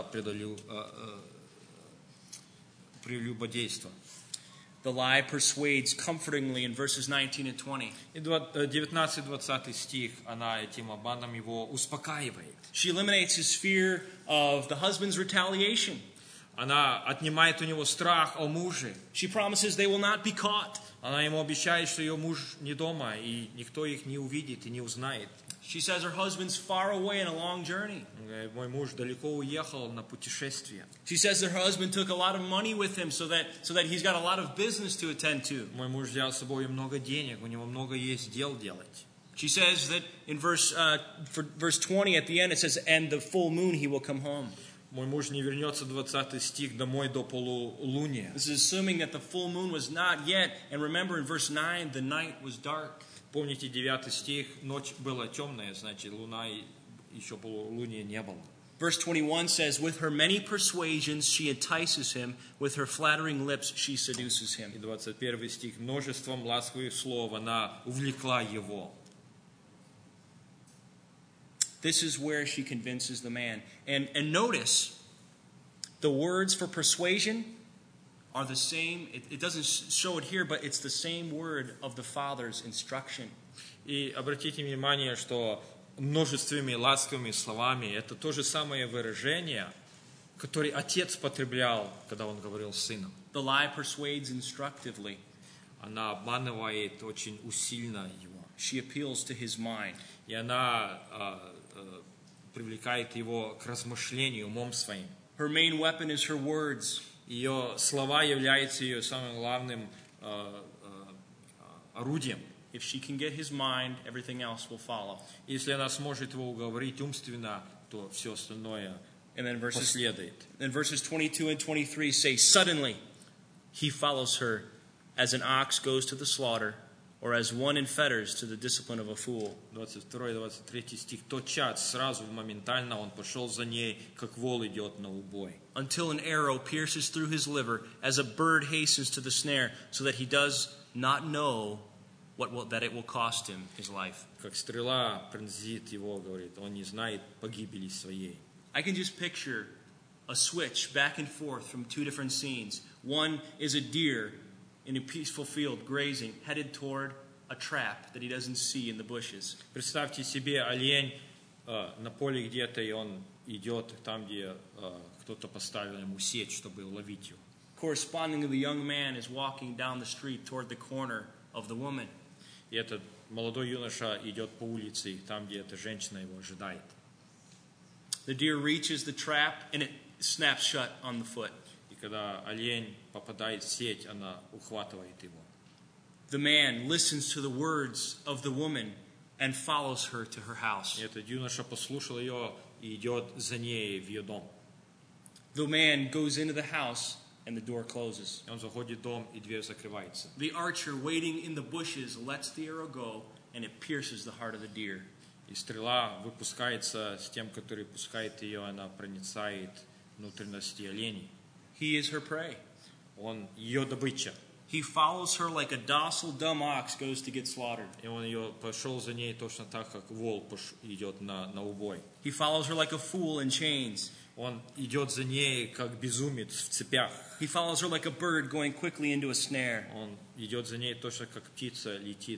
[SPEAKER 2] прелюбодейство.
[SPEAKER 1] The lie persuades comfortingly in verses 19 and 20.
[SPEAKER 2] И 19-20 стих, она этим обманом его успокаивает.
[SPEAKER 1] She eliminates his fear of the husband's retaliation.
[SPEAKER 2] Она отнимает у него страх о муже.
[SPEAKER 1] She promises they will not be caught.
[SPEAKER 2] Она ему обещает, что ее муж не дома, и никто их не увидит и не узнает.
[SPEAKER 1] She says her husband's far away on a long journey.
[SPEAKER 2] Мой муж далеко уехал на путешествие.
[SPEAKER 1] She says that her husband took a lot of money with him so that he's got a lot of business to attend to.
[SPEAKER 2] Мой муж взял с собой много денег, у него много есть дел делать.
[SPEAKER 1] She says that in verse 20 at the end it says, and the full moon he will come home.
[SPEAKER 2] Мой муж не вернется, 20 стих, домой до полулуния.
[SPEAKER 1] This is assuming that the full moon was not yet. And remember in verse 9, the night was dark.
[SPEAKER 2] Помните 9 стих, ночь была темная, значит, луна еще полулуния не было.
[SPEAKER 1] Verse 21 says, with her many persuasions she entices him, with her flattering lips she seduces him.
[SPEAKER 2] И 21 стих, множеством ласковых слов она увлекла его.
[SPEAKER 1] This is where she convinces the man. And notice, the words for persuasion are the same. It doesn't show it here, but it's the same word of the Father's instruction.
[SPEAKER 2] И обратите внимание, что множественными ласковыми словами это то же самое выражение, которое Отец потреблял, когда Он говорил с Сыном.
[SPEAKER 1] The lie persuades instructively.
[SPEAKER 2] Она обманывает очень усильно его.
[SPEAKER 1] She appeals to his mind.
[SPEAKER 2] И она привлекает его к размышлению умом своим.
[SPEAKER 1] Her main weapon is her words.
[SPEAKER 2] Ее слова являются ее самым главным орудием.
[SPEAKER 1] If she can get his mind, everything else will follow.
[SPEAKER 2] Если она сможет его уговорить умственно, то все остальное последует.
[SPEAKER 1] And verses 22 and 23 say, suddenly he follows her as an ox goes to the slaughter, or as one in fetters to the discipline of a fool.
[SPEAKER 2] 22-23 стих. Тотчас, сразу, моментально он пошел за ней, как вол идет на убой.
[SPEAKER 1] Until an arrow pierces through his liver, as a bird hastens to the snare, so that he does not know that it will cost him his life.
[SPEAKER 2] Как стрела пронзит его, говорит, он не знает погибели своей.
[SPEAKER 1] I can just picture a switch back and forth from two different scenes. One is a deer in a peaceful field grazing, headed toward a trap that he doesn't see in the bushes.
[SPEAKER 2] Представьте себе олень на поле где-то, и он идет там, где кто-то поставил ему сеть, чтобы уловить его.
[SPEAKER 1] Correspondingly, the young man is walking down the street toward the corner of the woman.
[SPEAKER 2] И этот молодой юноша идет по улице, там, где эта женщина его ожидает.
[SPEAKER 1] The deer reaches the trap and it snaps shut on the foot.
[SPEAKER 2] И когда олень попадает в сеть, она ухватывает его.
[SPEAKER 1] The man listens to the words of the woman and follows her to her house.
[SPEAKER 2] И этот юноша послушал ее и идет за ней в ее дом.
[SPEAKER 1] The man goes into the house and the door closes.
[SPEAKER 2] И он заходит в дом, и дверь закрывается.
[SPEAKER 1] The archer waiting in the bushes lets the arrow go and it pierces the heart of the deer.
[SPEAKER 2] И стрела выпускается с тем, который пускает ее, она проницает внутренности оленей.
[SPEAKER 1] He is her prey.
[SPEAKER 2] Он ее добыча.
[SPEAKER 1] He follows her like a docile, dumb ox goes to get slaughtered.
[SPEAKER 2] И он ее пошел за ней точно так, как вол идет на убой.
[SPEAKER 1] He follows her like a fool in chains.
[SPEAKER 2] Он идет за ней, как безумец в цепях.
[SPEAKER 1] He follows her like a bird going quickly into a snare.
[SPEAKER 2] Он идет за ней точно, как птица летит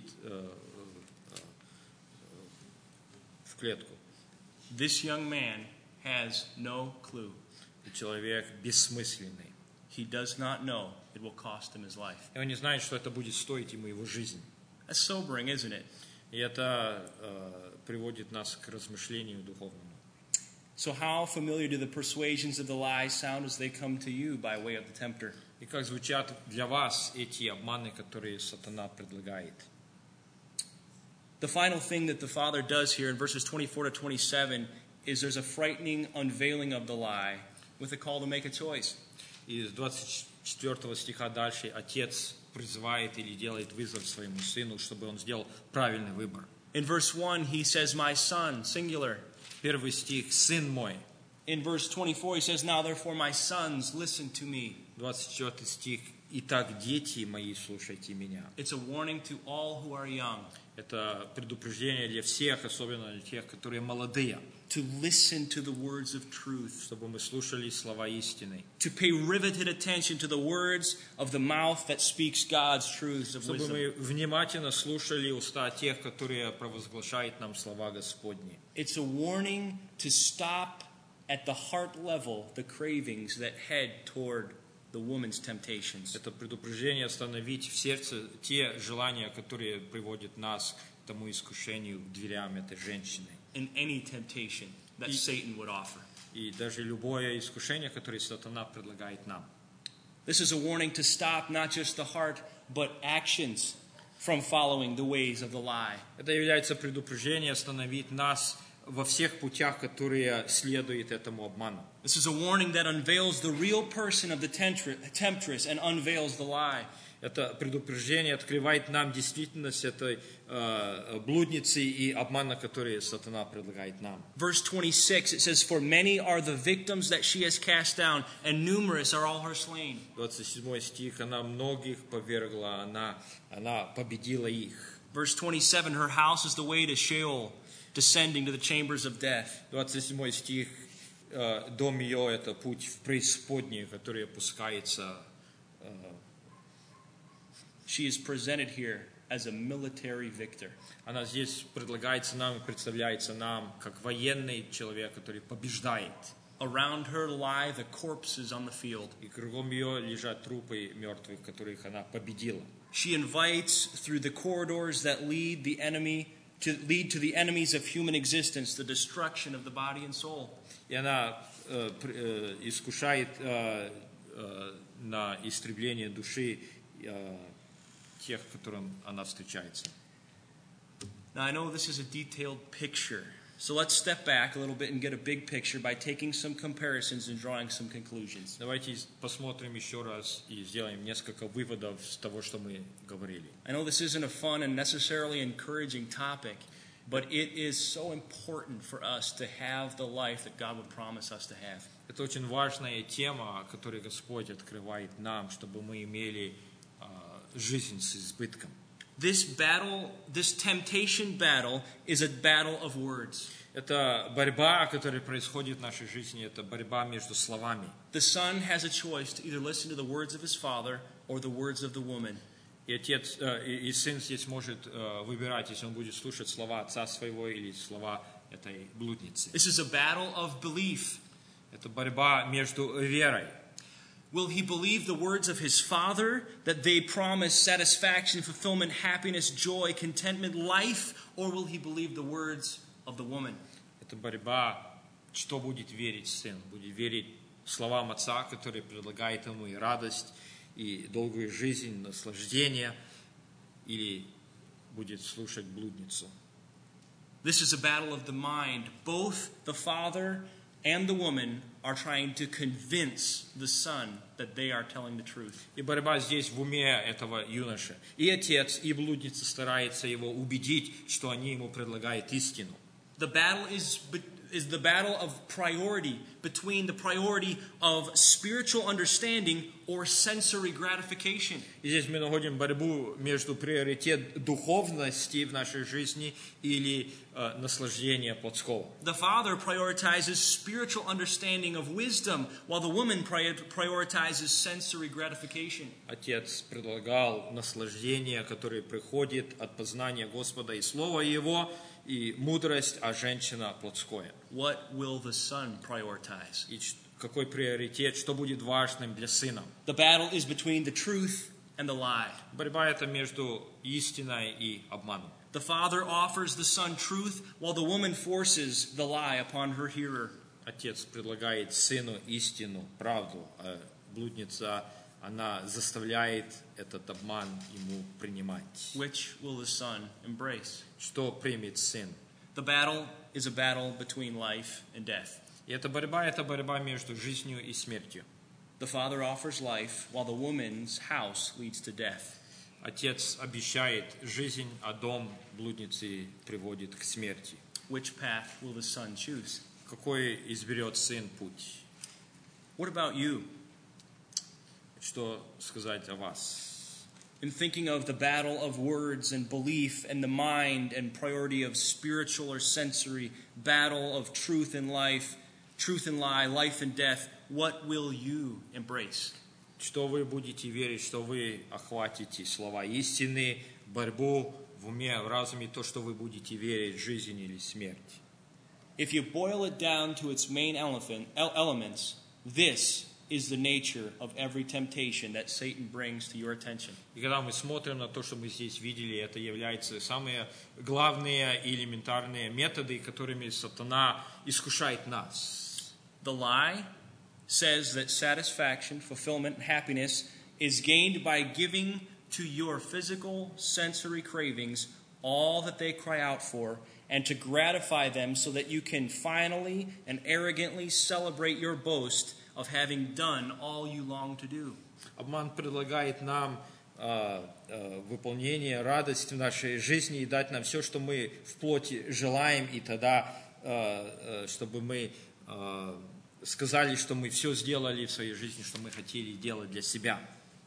[SPEAKER 2] в клетку.
[SPEAKER 1] This young man has no clue.
[SPEAKER 2] И человек бессмысленный.
[SPEAKER 1] He does not know it will cost him his life.
[SPEAKER 2] И он не знает, что это будет стоить ему его жизнь.
[SPEAKER 1] That's sobering, isn't it?
[SPEAKER 2] И это приводит нас к размышлению духовному.
[SPEAKER 1] So how familiar do the persuasions of the lie sound as they come to you by way of the tempter?
[SPEAKER 2] И как звучат для вас эти обманы, которые сатана предлагает?
[SPEAKER 1] The final thing that the Father does here in verses 24 to 27 is there's a frightening unveiling of the lie with a call to make a choice.
[SPEAKER 2] И с 24 стиха дальше Отец призывает или делает вызов своему сыну, чтобы он сделал правильный выбор.
[SPEAKER 1] In verse 1, he says, my son, singular.
[SPEAKER 2] Первый стих, «Сын мой».
[SPEAKER 1] In verse 24, he says, now therefore, my sons, listen to me.
[SPEAKER 2] 24 стих, «Итак, дети мои, слушайте меня».
[SPEAKER 1] It's a warning to all who are young.
[SPEAKER 2] Это предупреждение для всех, особенно для тех, которые молодые,
[SPEAKER 1] To listen to the words of truth.
[SPEAKER 2] чтобы мы слушали слова истины.
[SPEAKER 1] To pay riveted attention to the words of the mouth that speaks God's truths of
[SPEAKER 2] Чтобы
[SPEAKER 1] wisdom.
[SPEAKER 2] мы внимательно слушали уста тех, которые провозглашают нам слова Господни.
[SPEAKER 1] It's a warning to stop at the heart level the cravings that head toward the woman's temptations.
[SPEAKER 2] Это предупреждение остановить в сердце те желания, которые приводят нас к тому искушению, к дверям этой женщины.
[SPEAKER 1] In any temptation that Satan would offer.
[SPEAKER 2] И даже любое искушение, которое сатана предлагает нам.
[SPEAKER 1] This is a warning to stop not just the heart, but actions from following the ways of the lie.
[SPEAKER 2] Это является предупреждением остановить нас во всех путях, которые следуют этому обману.
[SPEAKER 1] This is a warning that unveils the real person of the temptress and unveils the lie.
[SPEAKER 2] Это предупреждение открывает нам действительность этой блудницы и обмана, который сатана предлагает нам.
[SPEAKER 1] Verse 26, it says, for many are the victims that she has cast down, and numerous are all her slain.
[SPEAKER 2] 27 стих, она многих повергла, она победила их.
[SPEAKER 1] Verse 27, her house is the way to Sheol, descending to the chambers of death.
[SPEAKER 2] 27 стих, дом ее это путь в преисподнюю, который опускается.
[SPEAKER 1] She is presented here as a military victor.
[SPEAKER 2] Она здесь предлагается нам и представляется нам как военный человек, который побеждает.
[SPEAKER 1] Around her lie the corpses on the field.
[SPEAKER 2] И кругом ее лежат трупы мертвых, которых она победила.
[SPEAKER 1] She invites through the corridors that lead to the enemies of human existence, the destruction of the body and soul.
[SPEAKER 2] И она искушает на истребление души тех, которым она встречается.
[SPEAKER 1] Now I know this is a detailed picture. So let's step back a little bit and get a big picture by taking some comparisons and drawing some conclusions.
[SPEAKER 2] Давайте посмотрим еще раз и сделаем несколько выводов с того, что мы говорили.
[SPEAKER 1] I know this isn't a fun and necessarily encouraging topic, but it is so important for us to have the life that God would promise us to have.
[SPEAKER 2] Это очень важная тема, которую Господь открывает нам, чтобы мы имели жизнь с избытком.
[SPEAKER 1] This battle, this temptation battle, is a battle of words.
[SPEAKER 2] Это борьба, которая происходит в нашей жизни, это борьба между словами.
[SPEAKER 1] The son has a choice to either listen to the words of his father or the words of the woman.
[SPEAKER 2] И отец, и сын здесь может выбирать, если он будет слушать слова отца своего или слова этой блудницы.
[SPEAKER 1] This is a battle of belief.
[SPEAKER 2] Это борьба между верой.
[SPEAKER 1] Will he believe the words of his father, that they promise satisfaction, fulfillment, happiness, joy, contentment, life, or will he believe the words of the woman?
[SPEAKER 2] Это борьба, что будет верить сын. Будет верить словам отца, который предлагает ему и радость, и долгую жизнь, наслаждение, или будет слушать блудницу.
[SPEAKER 1] This is a battle of the mind. Both the father and the woman are trying to convince the son that they are telling the truth.
[SPEAKER 2] И борьба здесь в уме этого юноши. И отец, и блудница стараются его убедить, что они ему предлагают истину.
[SPEAKER 1] The battle is the battle of priority, between the priority of spiritual understanding or sensory gratification.
[SPEAKER 2] И здесь мы находим борьбу между приоритет духовности в нашей жизни или наслаждения плотского.
[SPEAKER 1] The father prioritizes spiritual understanding of wisdom, while the woman prioritizes sensory gratification.
[SPEAKER 2] Отец предлагал наслаждение, которое приходит от познания Господа и Слова Его, и мудрость, а женщина плотское.
[SPEAKER 1] What will the son prioritize?
[SPEAKER 2] И какой приоритет, что будет важным для сына?
[SPEAKER 1] The battle is between the truth and the lie.
[SPEAKER 2] Борьба это между истиной и обманом.
[SPEAKER 1] The father offers the son truth, while the woman forces the lie upon her hearer.
[SPEAKER 2] Отец предлагает сыну истину, правду, а блудница, она заставляет этот обман ему принимать.
[SPEAKER 1] Which will the son embrace?
[SPEAKER 2] Что примет сын?
[SPEAKER 1] The battle is a battle between life and death.
[SPEAKER 2] И эта борьба между жизнью и смертью.
[SPEAKER 1] The father offers life, while the woman's house leads to death.
[SPEAKER 2] Отец обещает жизнь, а дом блудницы приводит к смерти.
[SPEAKER 1] Which path will the son choose?
[SPEAKER 2] Какой изберет сын путь?
[SPEAKER 1] What about you?
[SPEAKER 2] Что сказать о вас?
[SPEAKER 1] In thinking of the battle of words and belief and the mind and priority of spiritual or sensory, battle of truth and life, truth and lie, life and death, what will you embrace?
[SPEAKER 2] Что вы будете верить, что вы охватите слова истины, борьбу в уме, в разуме, то, что вы будете верить, жизнь или смерть.
[SPEAKER 1] If you boil it down to its main elements, this is the nature of every temptation that Satan brings to your attention.
[SPEAKER 2] И когда мы смотрим на то, что мы здесь видели, это являются самые главные и элементарные методы, которыми сатана искушает нас.
[SPEAKER 1] The lie says that satisfaction, fulfillment, and happiness is gained by giving to your physical, sensory cravings all that they cry out for, and to gratify them so that you can finally and arrogantly celebrate your boast of having done all you long to do.
[SPEAKER 2] Обман предлагает нам выполнение, радость в нашей жизни и дать нам все, что мы в плоти желаем, и тогда, чтобы мы сказали, что мы все сделали в своей жизни, что мы хотели делать для себя.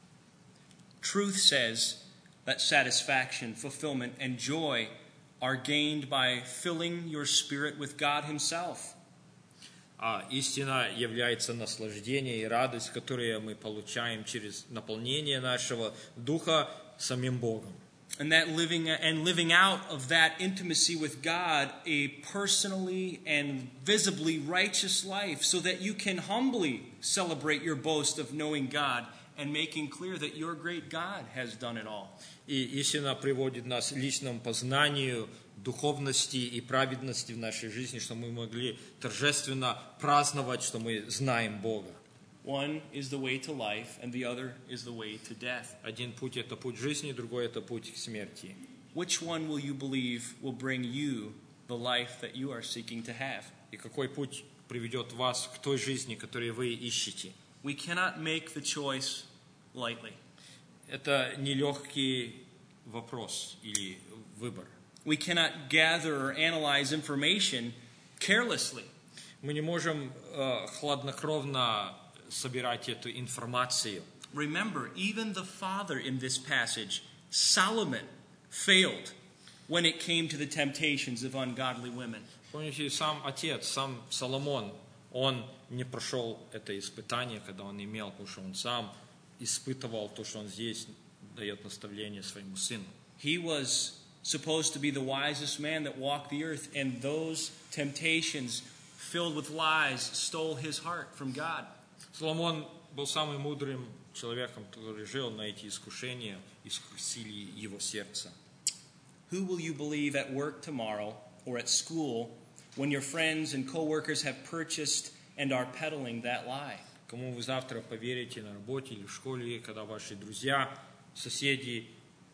[SPEAKER 1] Truth says that satisfaction, fulfillment, and joy are gained by filling your spirit with God Himself.
[SPEAKER 2] А истина является наслаждение и радость, которые мы получаем через наполнение нашего духа самим Богом.
[SPEAKER 1] And that living out of that intimacy with God a personally and visibly righteous life, so that you can humbly celebrate your boast of knowing God and making clear that your great God has done it all.
[SPEAKER 2] И истина приводит нас к личному познанию духовности и праведности в нашей жизни, что мы могли торжественно праздновать, что мы знаем Бога.
[SPEAKER 1] One is the way to life, and the other is the way to death.
[SPEAKER 2] Один путь – это путь жизни, другой – это путь к смерти.
[SPEAKER 1] Which one will you believe will bring you the life that you are seeking to have.
[SPEAKER 2] И какой путь приведет вас к той жизни, которую вы ищете.
[SPEAKER 1] We cannot make the choice lightly.
[SPEAKER 2] Это нелегкий вопрос или выбор.
[SPEAKER 1] We cannot gather or analyze information carelessly.
[SPEAKER 2] Мы не можем хладнокровно собирать эту информацию.
[SPEAKER 1] Remember, even the father in this passage, Solomon, failed when it came to the temptations of ungodly women.
[SPEAKER 2] Помните, сам отец, сам Соломон, он не прошел это испытание, когда он имел, потому что он сам испытывал то, что он здесь дает наставление своему сыну.
[SPEAKER 1] He was supposed to be the wisest man that walked the earth, and those temptations filled with lies stole his heart from God.
[SPEAKER 2] Соломон был самым мудрым человеком, который жил, но эти искушения искусили его сердце.
[SPEAKER 1] Who will you believe at work tomorrow or at school when your friends and co-workers have purchased and are peddling that lie?
[SPEAKER 2] Кому вы завтра поверите на работе или в школе, когда ваши друзья, соседи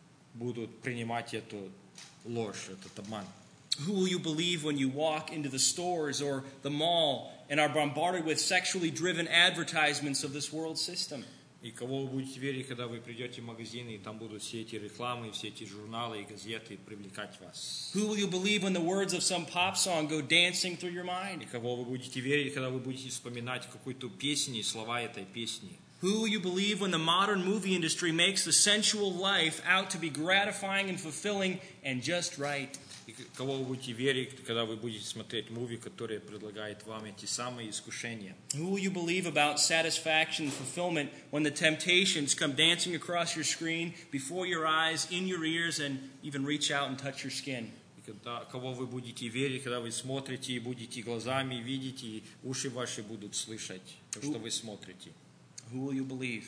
[SPEAKER 2] будут принимать эту ложь, этот обман?
[SPEAKER 1] Who will you believe when you walk into the stores or the mall and are bombarded with sexually driven advertisements of this world system?
[SPEAKER 2] И кого вы будете верить, когда вы придете в магазин, и там будут все эти рекламы, все эти журналы и газеты привлекать вас?
[SPEAKER 1] Who will you believe when the words of some pop song go dancing through your mind?
[SPEAKER 2] И кого вы будете верить, когда вы будете вспоминать какую-то песню и слова этой песни?
[SPEAKER 1] Who will you believe when the modern movie industry makes the sensual life out to be gratifying and fulfilling and just right?
[SPEAKER 2] И кого вы будете верить, когда вы будете смотреть муви, которые предлагают вам эти самые искушения?
[SPEAKER 1] Who will you believe about satisfaction and fulfillment when the temptations come dancing across your screen, before your eyes, in your ears, and even reach out and touch your skin?
[SPEAKER 2] И кого вы будете верить, когда вы смотрите и будете глазами видеть, и уши ваши будут слышать то, что вы смотрите?
[SPEAKER 1] Who will you believe?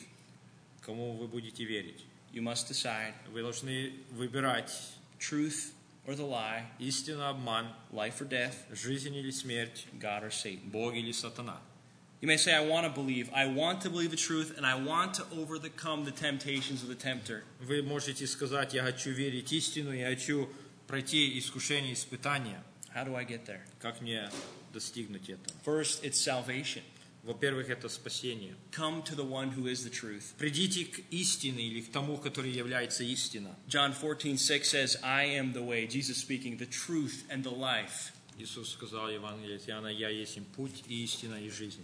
[SPEAKER 2] Кому вы будете верить?
[SPEAKER 1] You must decide.
[SPEAKER 2] Вы должны выбирать
[SPEAKER 1] Truth or the lie,
[SPEAKER 2] истину, обман,
[SPEAKER 1] life or death,
[SPEAKER 2] жизнь или смерть,
[SPEAKER 1] God or Satan.
[SPEAKER 2] Бог или сатана.
[SPEAKER 1] You may say, I want to believe the truth, and I want to overcome the temptations of the tempter.
[SPEAKER 2] Вы можете сказать, я хочу верить истину, я хочу пройти искушение, испытания.
[SPEAKER 1] How do I get there?
[SPEAKER 2] Как мне достигнуть этого?
[SPEAKER 1] First, it's salvation.
[SPEAKER 2] Во-первых, это спасение.
[SPEAKER 1] Come to the one who is the truth.
[SPEAKER 2] Придите к истине или к тому, который является истиной.
[SPEAKER 1] John 14:6 says, I am the way, Jesus speaking, the truth and the life.
[SPEAKER 2] Иисус сказал в Евангелии от Иоанна, я есть путь, и истина, и жизнь.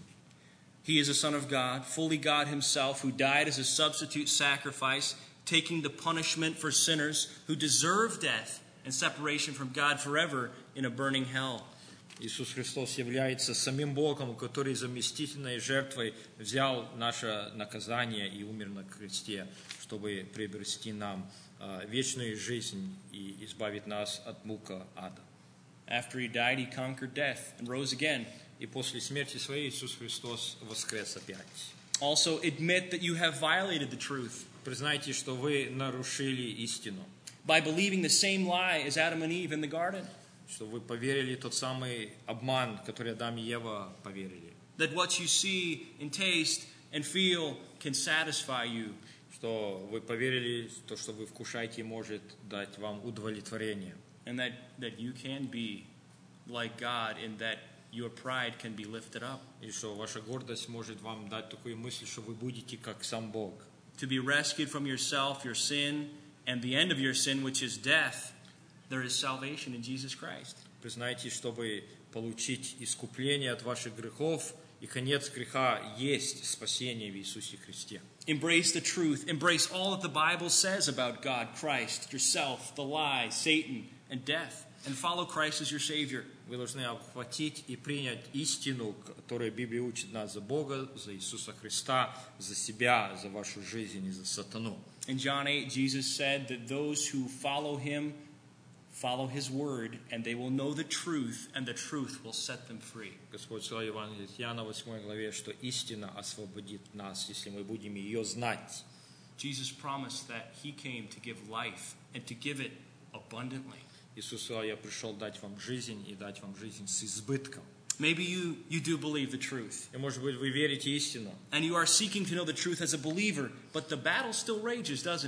[SPEAKER 1] He is the Son of God, fully God himself, who died as a substitute sacrifice, taking the punishment for sinners who deserve death and separation from God forever in a burning hell.
[SPEAKER 2] Иисус Христос является самим Богом, который заместительной жертвой взял наше наказание и умер на кресте, чтобы приобрести нам вечную жизнь и избавить нас от мука ада.
[SPEAKER 1] After he died, he conquered death and rose again.
[SPEAKER 2] И после смерти своей Иисус Христос воскрес опять.
[SPEAKER 1] Also, admit that you have violated the truth.
[SPEAKER 2] Признайте, что вы нарушили истину.
[SPEAKER 1] By believing the same lie as Adam and Eve in the garden.
[SPEAKER 2] Что вы поверили тот самый обман, который Адам и Ева поверили.
[SPEAKER 1] That what you see and taste and feel can satisfy you.
[SPEAKER 2] Что вы поверили, то, что вы вкушаете, может дать вам удовлетворение.
[SPEAKER 1] And that you can be like God in that your pride can be lifted up.
[SPEAKER 2] И что ваша гордость может вам дать такую мысль, что вы будете как сам Бог.
[SPEAKER 1] To be rescued from yourself, your sin, and the end of your sin, which is death. There is salvation in Jesus Christ.
[SPEAKER 2] Признайте, чтобы получить искупление от ваших грехов, и конец греха есть спасение в Иисусе Христе.
[SPEAKER 1] Embrace the truth. Embrace all that the Bible says about God, Christ, yourself, the lie, Satan, and death. And follow Christ as your Savior.
[SPEAKER 2] Вы должны обхватить и принять истину, которую Библия учит нас за Бога, за Иисуса Христа, за себя, за вашу жизнь и за сатану.
[SPEAKER 1] In John 8, Jesus said that those who follow Him follow His word, and they will know the truth, and the truth will set them free.
[SPEAKER 2] Господь сказал в Евангелии от Иоанна 8 главе, что истина освободит нас, если мы будем ее знать.
[SPEAKER 1] Jesus promised that He came to give life and to give it abundantly.
[SPEAKER 2] Иисус сказал, я пришел дать вам жизнь и дать вам жизнь с избытком.
[SPEAKER 1] Maybe you do believe the truth.
[SPEAKER 2] И, может быть, вы верите истину.
[SPEAKER 1] And you are seeking to know the truth as a believer, but the battle still rages, doesn't it?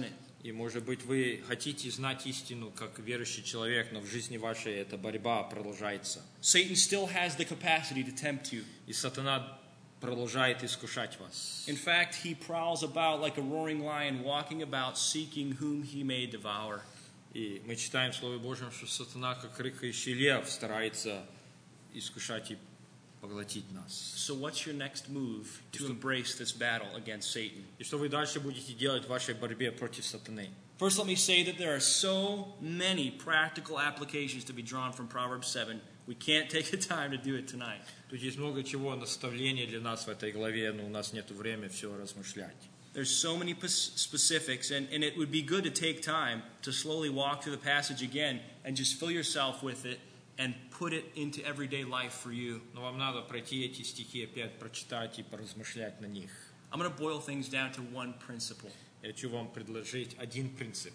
[SPEAKER 2] И, может быть, вы хотите знать истину как верующий человек, но в жизни вашей эта борьба продолжается.
[SPEAKER 1] Satan still has the capacity to tempt you.
[SPEAKER 2] И сатана продолжает искушать вас.
[SPEAKER 1] In fact, he prowls about like a roaring lion, walking about, seeking whom he may devour.
[SPEAKER 2] И мы читаем в Слове Божьем, что сатана, как рыкающий лев, старается искушать и поглотить нас.
[SPEAKER 1] So what's your next move to embrace this battle against Satan?
[SPEAKER 2] И что вы дальше будете делать в вашей борьбе против сатаны?
[SPEAKER 1] First, let me say that there are so many practical applications to be drawn from Proverbs 7. We can't take the time to do it tonight.
[SPEAKER 2] Тут есть много чего, наставлений для нас в этой главе, но у нас нет времени все размышлять.
[SPEAKER 1] There's so many specifics, and it would be good to take time to slowly walk through the passage again and just fill yourself with it and put it into everyday life for you.
[SPEAKER 2] Но вам надо пройти эти стихи опять, прочитать и поразмышлять на них.
[SPEAKER 1] I'm going to boil things down to one principle.
[SPEAKER 2] Я хочу вам предложить один принцип.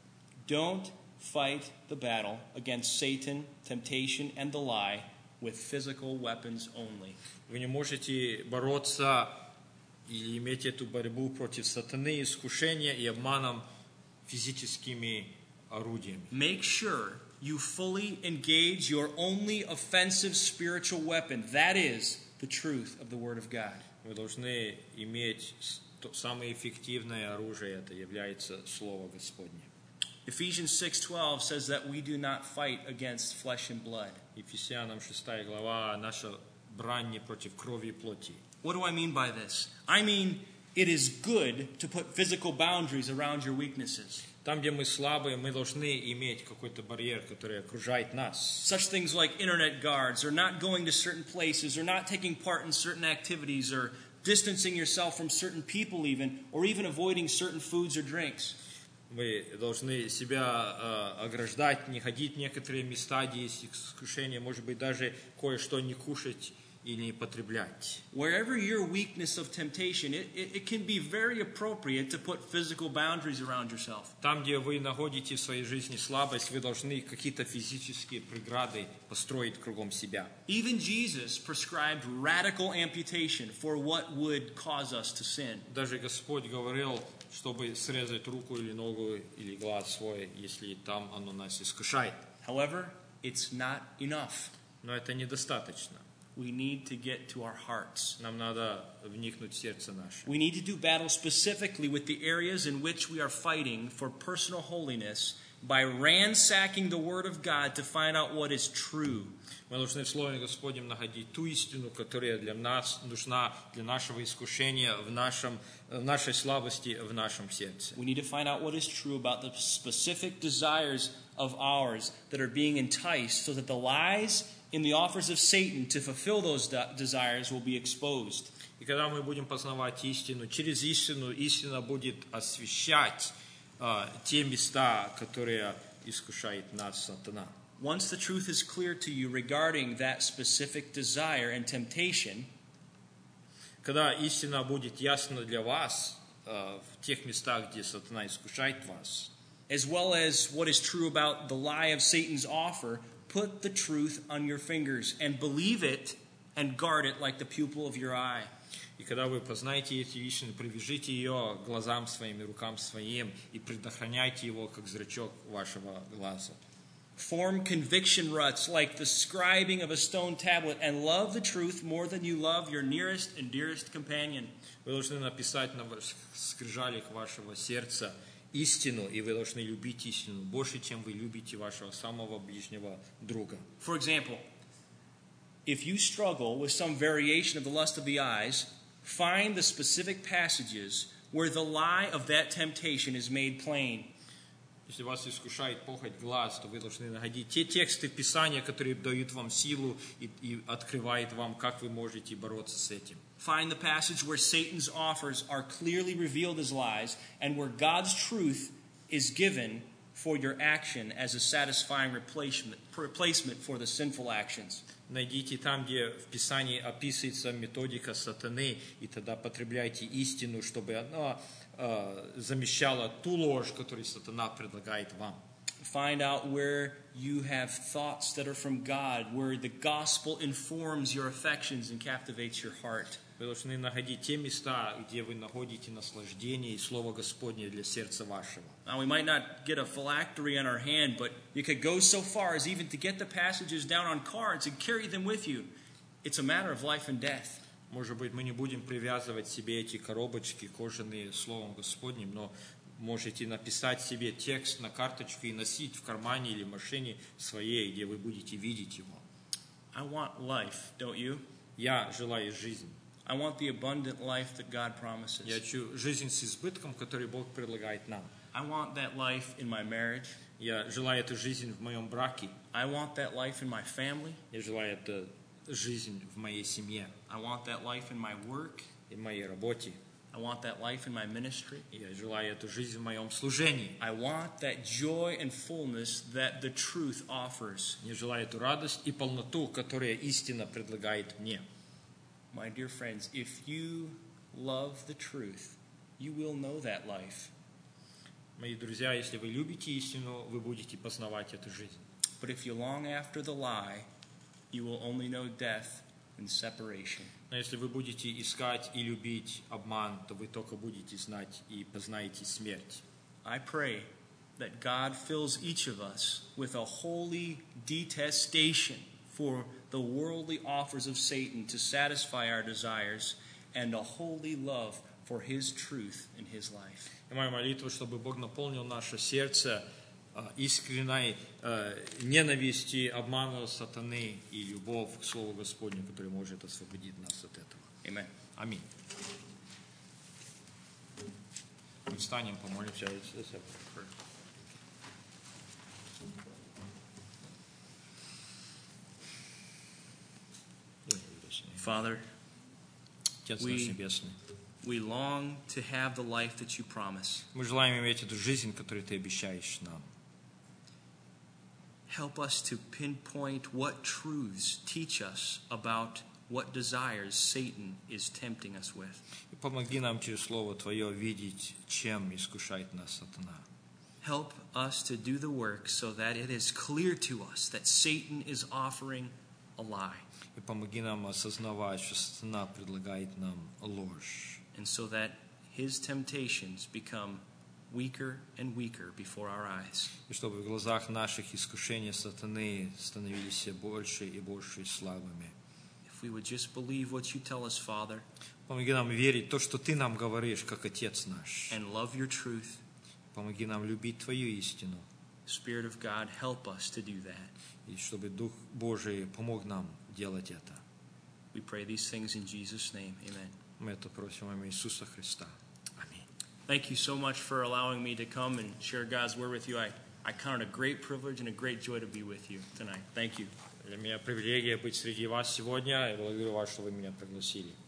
[SPEAKER 1] Don't fight the battle against Satan, temptation, and the lie with physical weapons only.
[SPEAKER 2] Вы не можете бороться или иметь эту борьбу против сатаны, искушения и обманом физическими орудиями.
[SPEAKER 1] Make sure you fully engage your only offensive spiritual weapon. That is the truth of the Word of God.
[SPEAKER 2] Вы должны иметь самое эффективное оружие, это является Слово Господне.
[SPEAKER 1] Ephesians 6:12 says that we do not fight against flesh and blood.
[SPEAKER 2] Ефесянам 6 глава, наша брань не против крови и плоти.
[SPEAKER 1] What do I mean by this? I mean, it is good to put physical boundaries around your weaknesses.
[SPEAKER 2] Там, где мы слабые, мы должны иметь какой-то барьер, который окружает нас.
[SPEAKER 1] Such things like internet guards, or not going to certain places, or not taking part in certain activities, or distancing yourself from certain people even, or even avoiding certain foods or drinks.
[SPEAKER 2] Мы должны себя ограждать, не ходить в некоторые места, где есть искушение, может быть, даже кое-что не кушать или не потреблять.
[SPEAKER 1] Wherever your weakness of temptation, it can be very appropriate to put physical boundaries around yourself.
[SPEAKER 2] Там, где вы находите в своей жизни слабость, вы должны какие-то физические преграды построить кругом себя.
[SPEAKER 1] Even Jesus prescribed radical amputation for what would cause us to sin.
[SPEAKER 2] Даже Господь говорил, чтобы срезать руку или ногу или глаз свой, если там оно нас искушает.
[SPEAKER 1] However, it's not enough.
[SPEAKER 2] Но это недостаточно.
[SPEAKER 1] We need to get to our hearts.
[SPEAKER 2] Нам надо вникнуть в сердце наше.
[SPEAKER 1] We need to do battle specifically with the areas in which we are fighting for personal holiness by ransacking the Word of God to find out what is true.
[SPEAKER 2] Мы должны в Слове Господнем находить ту истину, которая для нас нужна, для нашего искушения, в нашей слабости, в нашем сердце.
[SPEAKER 1] We need to find out what is true about the specific desires of ours that are being enticed so that the lies in the offers of Satan to fulfill those desires will be exposed.
[SPEAKER 2] И когда мы будем познавать истину, через истину, истина будет освещать те места, которые искушает нас сатана.
[SPEAKER 1] Once the truth is clear to you regarding that specific desire and temptation,
[SPEAKER 2] когда истина будет ясна для вас в тех местах, где сатана искушает вас,
[SPEAKER 1] as well as what is true about the lie of Satan's offer, put the truth on your fingers and believe it and guard it like the pupil of your eye.
[SPEAKER 2] И когда вы познаете эти истины, привяжите ее к глазам своим и рукам своим и предохраняйте его, как зрачок вашего глаза.
[SPEAKER 1] Form conviction ruts like the scribing of a stone tablet and love the truth more than you love your nearest and dearest companion.
[SPEAKER 2] Вы должны написать на скрижалях вашего сердца истину, и вы должны любить истину больше, чем вы любите вашего самого ближнего друга.
[SPEAKER 1] For example, if you struggle with some variation of the lust of the eyes, find the specific passages where the lie of that temptation is made plain.
[SPEAKER 2] Если вас искушает похоть глаз, то вы должны находить те тексты Писания, которые дают вам силу и открывают вам, как вы можете бороться с этим.
[SPEAKER 1] Find the passage where Satan's offers are clearly revealed as lies and where God's truth is given for your action as a satisfying replacement for the sinful actions.
[SPEAKER 2] Найдите там, где в Писании описывается методика сатаны, и тогда потребляйте истину, чтобы она замещала ту ложь, которую сатана предлагает вам.
[SPEAKER 1] Find out where you have thoughts that are from God, where the gospel informs your affections and captivates your heart.
[SPEAKER 2] Вы должны находить те места, где вы находите наслаждение и Слово Господне для сердца вашего.
[SPEAKER 1] Now, we might not get a phylactery on our hand, but you could go so far as even to get the passages down on cards and carry them with you. It's a matter of life and death.
[SPEAKER 2] Может быть, мы не будем привязывать себе эти коробочки кожаные Словом Господним, но можете написать себе текст на карточку и носить в кармане или в машине своей, где вы будете видеть его.
[SPEAKER 1] I want life, don't you?
[SPEAKER 2] Я желаю жизнь.
[SPEAKER 1] I want the abundant life that God promises.
[SPEAKER 2] Я хочу жизнь с избытком, который Бог предлагает нам.
[SPEAKER 1] I want that life in my marriage.
[SPEAKER 2] Я желаю эту жизнь в моем браке.
[SPEAKER 1] I want that life in my family.
[SPEAKER 2] Я желаю эту жизнь в моей семье.
[SPEAKER 1] I want that life in my work.
[SPEAKER 2] И в моей работе.
[SPEAKER 1] I want that life in my ministry.
[SPEAKER 2] Я желаю эту жизнь в моем служении.
[SPEAKER 1] I want that joy and fullness that the truth offers.
[SPEAKER 2] Я желаю эту радость и полноту, которую истина предлагает мне.
[SPEAKER 1] My dear friends, if you love the truth, you will know that life.
[SPEAKER 2] Мои друзья, если вы любите истину, вы будете познавать эту жизнь.
[SPEAKER 1] But if you long after the lie, you will only know death and separation.
[SPEAKER 2] Но если вы будете искать и любить обман, то вы только будете знать и познаете смерть.
[SPEAKER 1] I pray that God fills each of us with a holy detestation for the worldly offers of Satan to satisfy our desires and a holy love for his truth in his life.
[SPEAKER 2] И моя молитва, чтобы Бог наполнил наше сердце искренней ненависти, обмана сатаны и любовь к Слову Господню, который может освободить нас от этого.
[SPEAKER 1] Amen.
[SPEAKER 2] Аминь. Мы встанем, помолимся.
[SPEAKER 1] Father,
[SPEAKER 2] Отец наш Небесный,
[SPEAKER 1] we long to have the life that you promise.
[SPEAKER 2] мы желаем иметь эту жизнь, которую Ты обещаешь нам.
[SPEAKER 1] Help us to pinpoint what truths teach us about what desires Satan is tempting us with.
[SPEAKER 2] И помоги нам через Слово Твое видеть, чем искушает нас сатана.
[SPEAKER 1] Help us to do the work so that it is clear to us that Satan is offering a lie.
[SPEAKER 2] И помоги нам осознавать, что сатана предлагает нам ложь.
[SPEAKER 1] And so that his temptations become weaker and weaker before our eyes.
[SPEAKER 2] И чтобы в глазах наших искушения сатаны становились все больше и больше слабыми.
[SPEAKER 1] If we would just believe what you tell us, Father,
[SPEAKER 2] Помоги нам верить в то, что Ты нам говоришь, как Отец наш.
[SPEAKER 1] and love your truth,
[SPEAKER 2] Помоги нам любить Твою истину.
[SPEAKER 1] Spirit of God, help us to do that.
[SPEAKER 2] И чтобы Дух Божий помог нам делать это.
[SPEAKER 1] We pray these things in Jesus' name. Amen.
[SPEAKER 2] Мы это просим во имя Иисуса Христа. Аминь.
[SPEAKER 1] Thank you so much for allowing me to come and share God's word with you. I count it a great privilege and a great joy to be with you tonight. Thank you.
[SPEAKER 2] Для меня привилегия быть среди вас сегодня. Я благодарю вас, что вы меня пригласили.